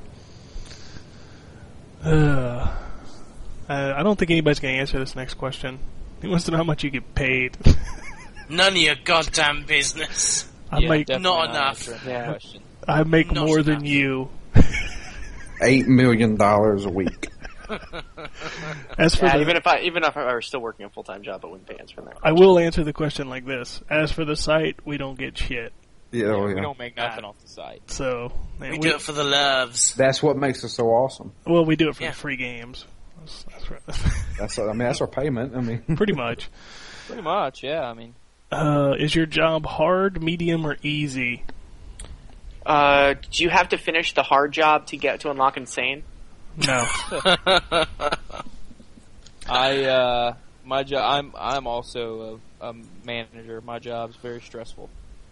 Uh, I, I don't think anybody's going to answer this next question. He wants to know how much you get paid. None of your goddamn business. I Yeah, make definitely not not enough. answering that Yeah. question. I make Not more enough. than you. Eight million dollars a week. As for Yeah, the, even if I even if I were still working a full time job, I wouldn't pay answer that. I will answer the question like this: as for the site, we don't get shit. Yeah, oh, We yeah. don't make nothing off the site. So We, and do it for the loves. That's what makes it so awesome. well, we do it for Yeah. the free games. That's, that's right. That's I mean that's our payment. I mean, Pretty much. Pretty much, yeah. I mean, Uh, is your job hard, medium, or easy? Uh, do you have to finish the hard job to get to unlock insane? No. I uh, my job. I'm I'm also a, a manager. My job's very stressful.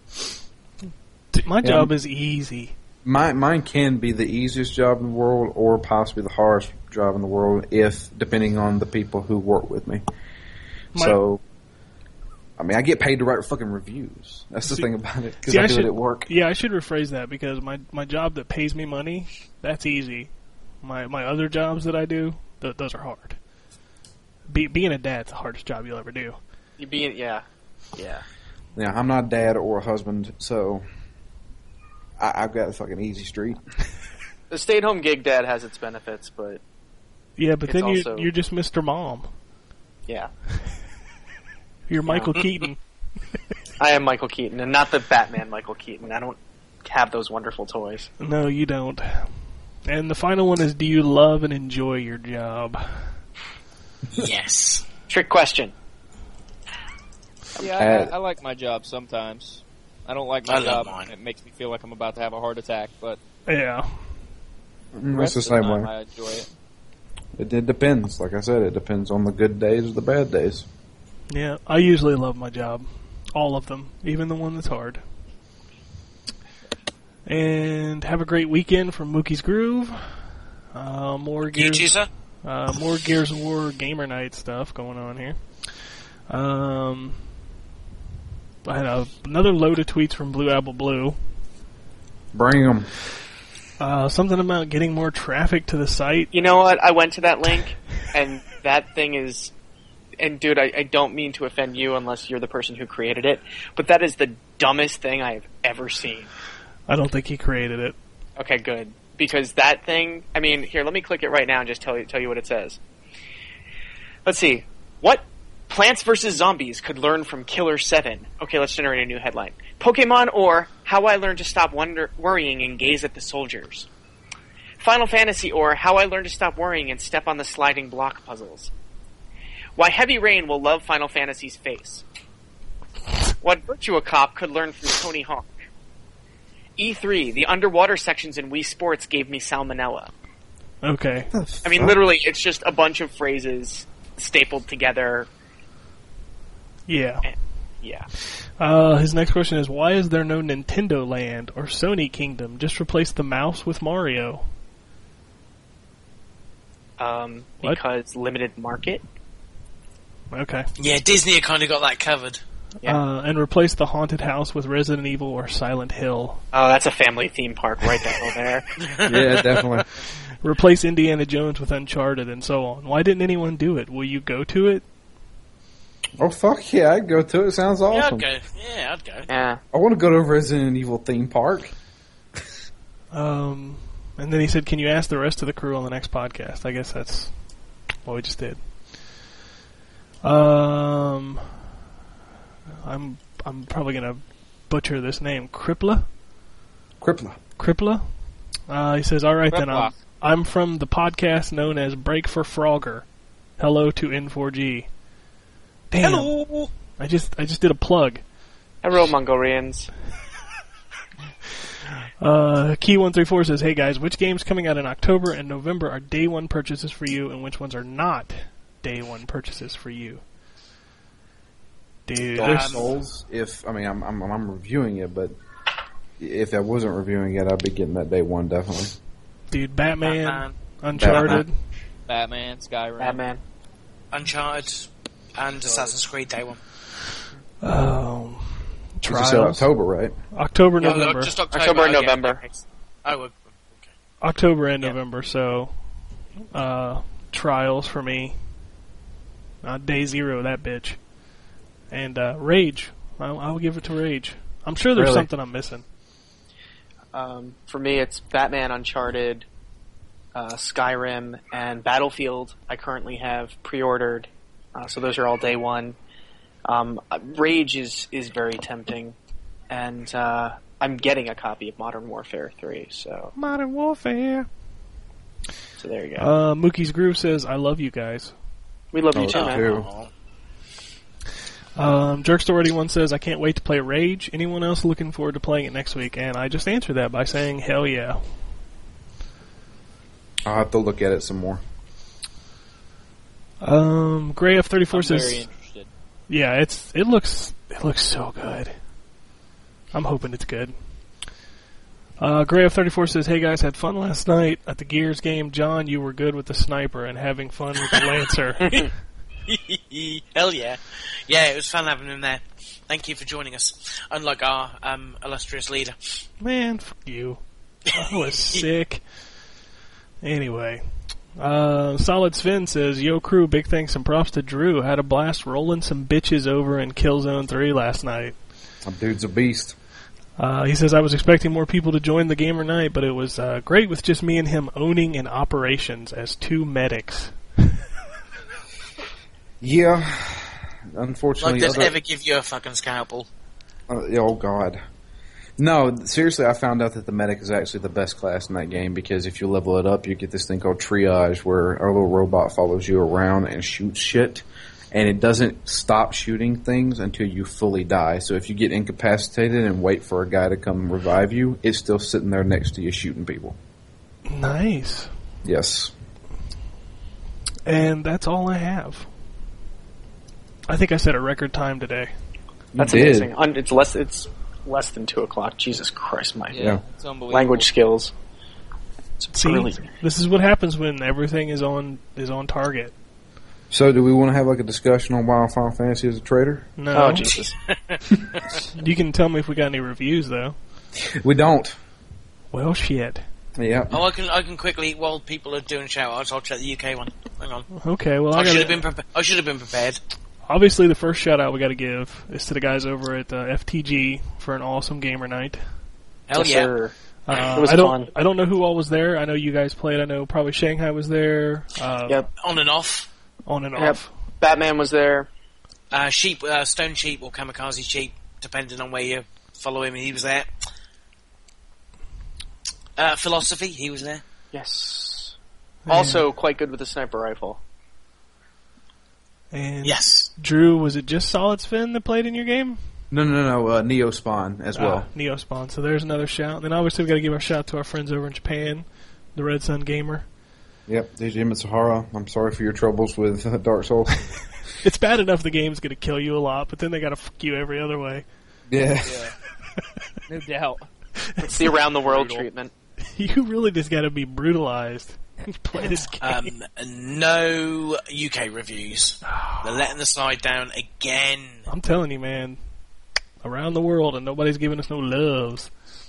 My Yeah. job is easy. mine mine can be the easiest job in the world, or possibly the hardest job in the world, if depending on the people who work with me. My- So, I mean, I get paid to write fucking reviews. That's the See- thing about it, because See, I, I do should- it at work. Yeah, I should rephrase that because my my job that pays me money, that's easy. My my other jobs that I do, th- those are hard. Be, being a dad's the hardest job you'll ever do. You being yeah, yeah. Yeah, I'm not a dad or a husband, so I, I've got a fucking easy street. The stay at home gig dad has its benefits, but Yeah, but It's then you also- you're just Mister Mom. yeah, You're Michael Keaton. I am Michael Keaton, and not the Batman Michael Keaton. I don't have those wonderful toys. No, you don't. And the final one is: do you love and enjoy your job? Yes. Trick question. Yeah, Uh, I, I like my job sometimes. I don't like I my love job. mine. It makes me feel like I'm about to have a heart attack, but Yeah. the Mm, rest It's the of the same time way. I enjoy it. It, it depends. Like I said, it depends on the good days or the bad days. Yeah, I usually love my job. All of them, even the one that's hard. And have a great weekend from Mookie's Groove. Uh, more You Gears, chooser? uh, more Gears of War Gamer Night stuff going on here. Um, I had a, another load of tweets from Blue Apple Blue. Bring them. Uh, something about getting more traffic to the site. You know what? I went to that link, and that thing is. And dude, I, I don't mean to offend you unless you're the person who created it, but that is the dumbest thing I have ever seen. I don't think he created it. Okay, good. Because that thing, I mean, here, let me click it right now and just tell you tell you what it says. Let's see. What Plants vs. Zombies could learn from Killer seven? Okay, let's generate a new headline. Pokemon or How I Learned to Stop wonder- Worrying and Gaze at the Soldiers. Final Fantasy or How I Learned to Stop Worrying and Step on the Sliding Block Puzzles. Why Heavy Rain will love Final Fantasy's face. What Virtua Cop could learn from Tony Hawk. E three, the underwater sections in Wii Sports gave me salmonella. Okay. I mean, literally, it's just a bunch of phrases stapled together. Yeah. Yeah. Uh, his next question is, why is there no Nintendo Land or Sony Kingdom? Just replace the mouse with Mario. Um, What? because limited market. Okay. Yeah, Disney kind of got that covered. Yeah. Uh, and replace the haunted house with Resident Evil or Silent Hill. Oh, that's a family theme park right the hell there. Yeah, definitely. Replace Indiana Jones with Uncharted and so on. Why didn't anyone do it? Will you go to it? Oh, fuck yeah, I'd go to it. Sounds Yeah, awesome. I'd go. Yeah, I'd go. Yeah. I want to go to Resident Evil theme park. Um, and then he said, can you ask the rest of the crew on the next podcast? I guess that's what we just did. Um, I'm I'm probably going to butcher this name. Kripla? Crippler. Kripla? Uh, he says, all right then, I'm, Kripla. I'm from the podcast known as Break for Frogger. Hello to N four G. Damn. Hello. I just I just did a plug. Hello, Mongolians. Uh, Key one three four says, hey guys, which games coming out in October and November are day one purchases for you, and which ones are not day one purchases for you? Dude, Dark there's, Souls. If I mean, I'm, I'm I'm reviewing it, but if I wasn't reviewing it, I'd be getting that day one definitely. dude, Batman, Batman, Uncharted. Batman, Skyrim. Batman. Uncharted, and Assassin's Creed Day One. Um, You said Trials. October, right? October, Yeah, November. just October, October and oh, yeah. November. Oh, well, October and Yeah. November, so uh, Trials for me. Uh, day zero, that bitch. And uh, Rage. I'll, I'll give it to Rage. I'm sure there's Really? something I'm missing. Um, for me, it's Batman, Uncharted, uh, Skyrim, and Battlefield. I currently have pre-ordered, uh, so those are all day one. Um, uh, Rage is is very tempting, and uh, I'm getting a copy of Modern Warfare three. So, Modern Warfare. so there you go. Uh, Mookie's Groove says, I love you guys. we love you oh, too, man. true. oh. Um, Jerkster eighty-one says, I can't wait to play Rage. Anyone else looking forward to playing it next week? And I just answered that by saying, hell yeah. I'll have to look at it some more. Um, Gray F thirty-four I'm says, very interested. yeah, it's it looks it looks so good. I'm hoping it's good. Uh, Gray F thirty-four says, hey guys, had fun last night at the Gears game. John, you were good with the sniper and having fun with the Lancer. Hell yeah. Yeah, it was fun having him there. Thank you for joining us. Unlike our um, illustrious leader. Man, fuck you. I was sick. Anyway. Uh, Solid Sven says, yo crew, big thanks and props to Drew. Had a blast rolling some bitches over in Killzone three last night. That dude's a beast. Uh, he says, I was expecting more people to join the gamer night, but it was uh, great with just me and him owning in operations as two medics. Yeah. Like, Unfortunately, they'd other, ever give you a fucking scalpel. uh, oh god. No, seriously, I found out that the medic is actually the best class in that game because if you level it up, you get this thing called triage where our little robot follows you around and shoots shit, and it doesn't stop shooting things until you fully die. So if you get incapacitated and wait for a guy to come revive you, it's still sitting there next to you shooting people. Nice. Yes. And that's all I have. I think I set a record time today. That's You did. amazing. Un- It's less. It's less than two o'clock. Jesus Christ, my Yeah, Yeah. it's unbelievable. language skills. It's See, brilliant. this is what happens when everything is on is on target. So do we want to have like a discussion on why Final Fantasy is a traitor? No, Oh Jesus! you can tell me if we got any reviews though. We don't. Well, shit. Yeah. Oh, I can I can quickly, while people are doing shout-outs, I'll check the U K one. Hang on. Okay, well, I, I should have gotta, been prepared. I should have been prepared. obviously the first shout out we got to give is to the guys over at uh, F T G for an awesome gamer night. Hell Yes, yeah. sir. Uh, It was I don't fun. I don't know who all was there. I know you guys played. I know probably Shanghai was there. Uh, Yep. On and off. on and Yep. off. Batman was there. Uh, sheep, uh, Stone Sheep or Kamikaze Sheep, depending on where you follow him, he was there. Uh, Philosophy, he was there. Yes. Also quite good with the sniper rifle. And Yes. Drew, was it just Solid Spin that played in your game? No, no, no, uh, Neo Spawn as well. Ah, Neospawn. So there's another shout. Then obviously we've got to give our shout to our friends over in Japan, the Red Sun Gamer. Yep, D J Mitsuhara, I'm sorry for your troubles with uh, Dark Souls. It's bad enough the game's going to kill you a lot, but then they got to fuck you every other way. Yeah. Yeah. No doubt. It's the around the world Brutal. treatment. You really just got to be brutalized and play this game. Um, no U K reviews. They're letting the side down again. I'm telling you, man. Around the world, and nobody's giving us no loves.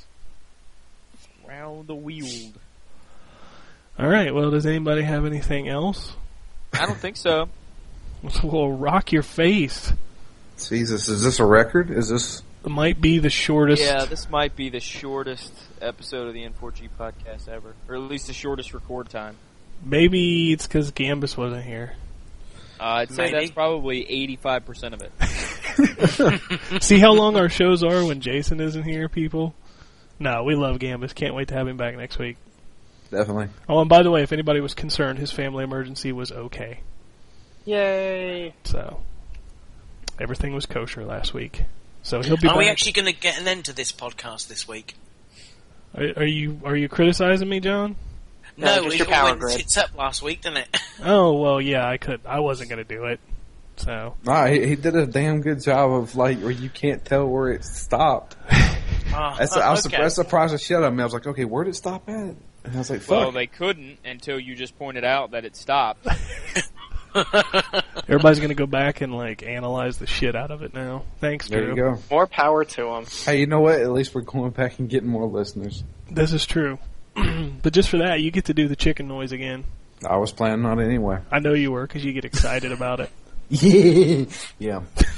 Round the wheel. All right. Well, does anybody have anything else? I don't think so. Well, rock your face. Jesus, is this a record? Is this... It might be the shortest. Yeah, this might be the shortest episode of the N four G podcast ever, or at least the shortest record time. Maybe it's because Gambus wasn't here. Uh, I'd say Maybe. that's probably eighty-five percent of it. See how long our shows are when Jason isn't here, people? No, we love Gambus. Can't wait to have him back next week. Definitely. Oh, and by the way, if anybody was concerned, his family emergency was okay. Yay! So, everything was kosher last week. So he'll be Are back. we actually going to get an end to this podcast this week? Are, are you are you criticizing me, John? No, No, just it your power went grid. tits up last week, didn't it? Oh well, yeah, I could. I wasn't going to do it. So Nah, he, he did a damn good job of, like, where you can't tell where it stopped. Oh, That's, I was okay. surprised, surprised the shit out of me. I was like, okay, where did it stop at? And I was like, fuck. Well, they couldn't until you just pointed out that it stopped. everybody's going to go back and like analyze the shit out of it now. Thanks, there Drew. you go. More power to him. Hey, you know what? At least we're going back and getting more listeners. This is true. But just for that, you get to do the chicken noise again. I was planning on it anyway. I know you were because you get excited about it. Yeah. Yeah.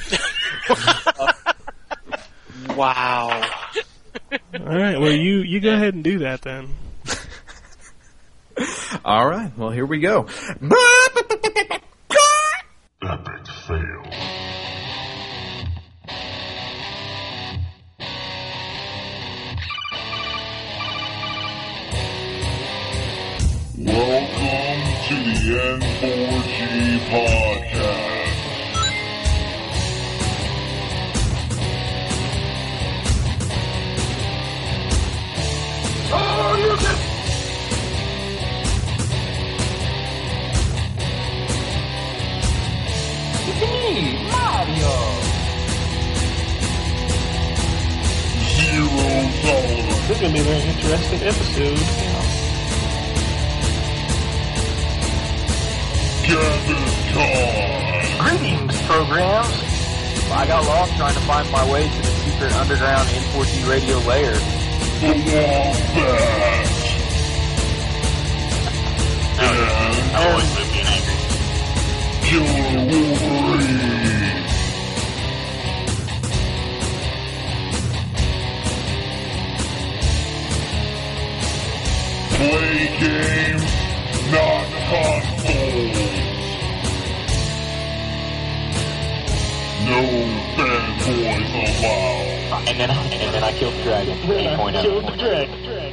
Wow. All right, well you you go ahead and do that then. All right. Well, here we go. Epic fail. Welcome to the N four G podcast. Oh, you can Zero tolerance. This is going to be a very interesting episode. Gavin Con. Greetings, programs. I got lost trying to find my way to the secret underground N four G radio lair. The Wombat. And I always live being angry. Killer Wolverine. Play games, not consoles. No fanboys allowed. And then, and then I killed the dragon. eight point oh. Killed the dragon.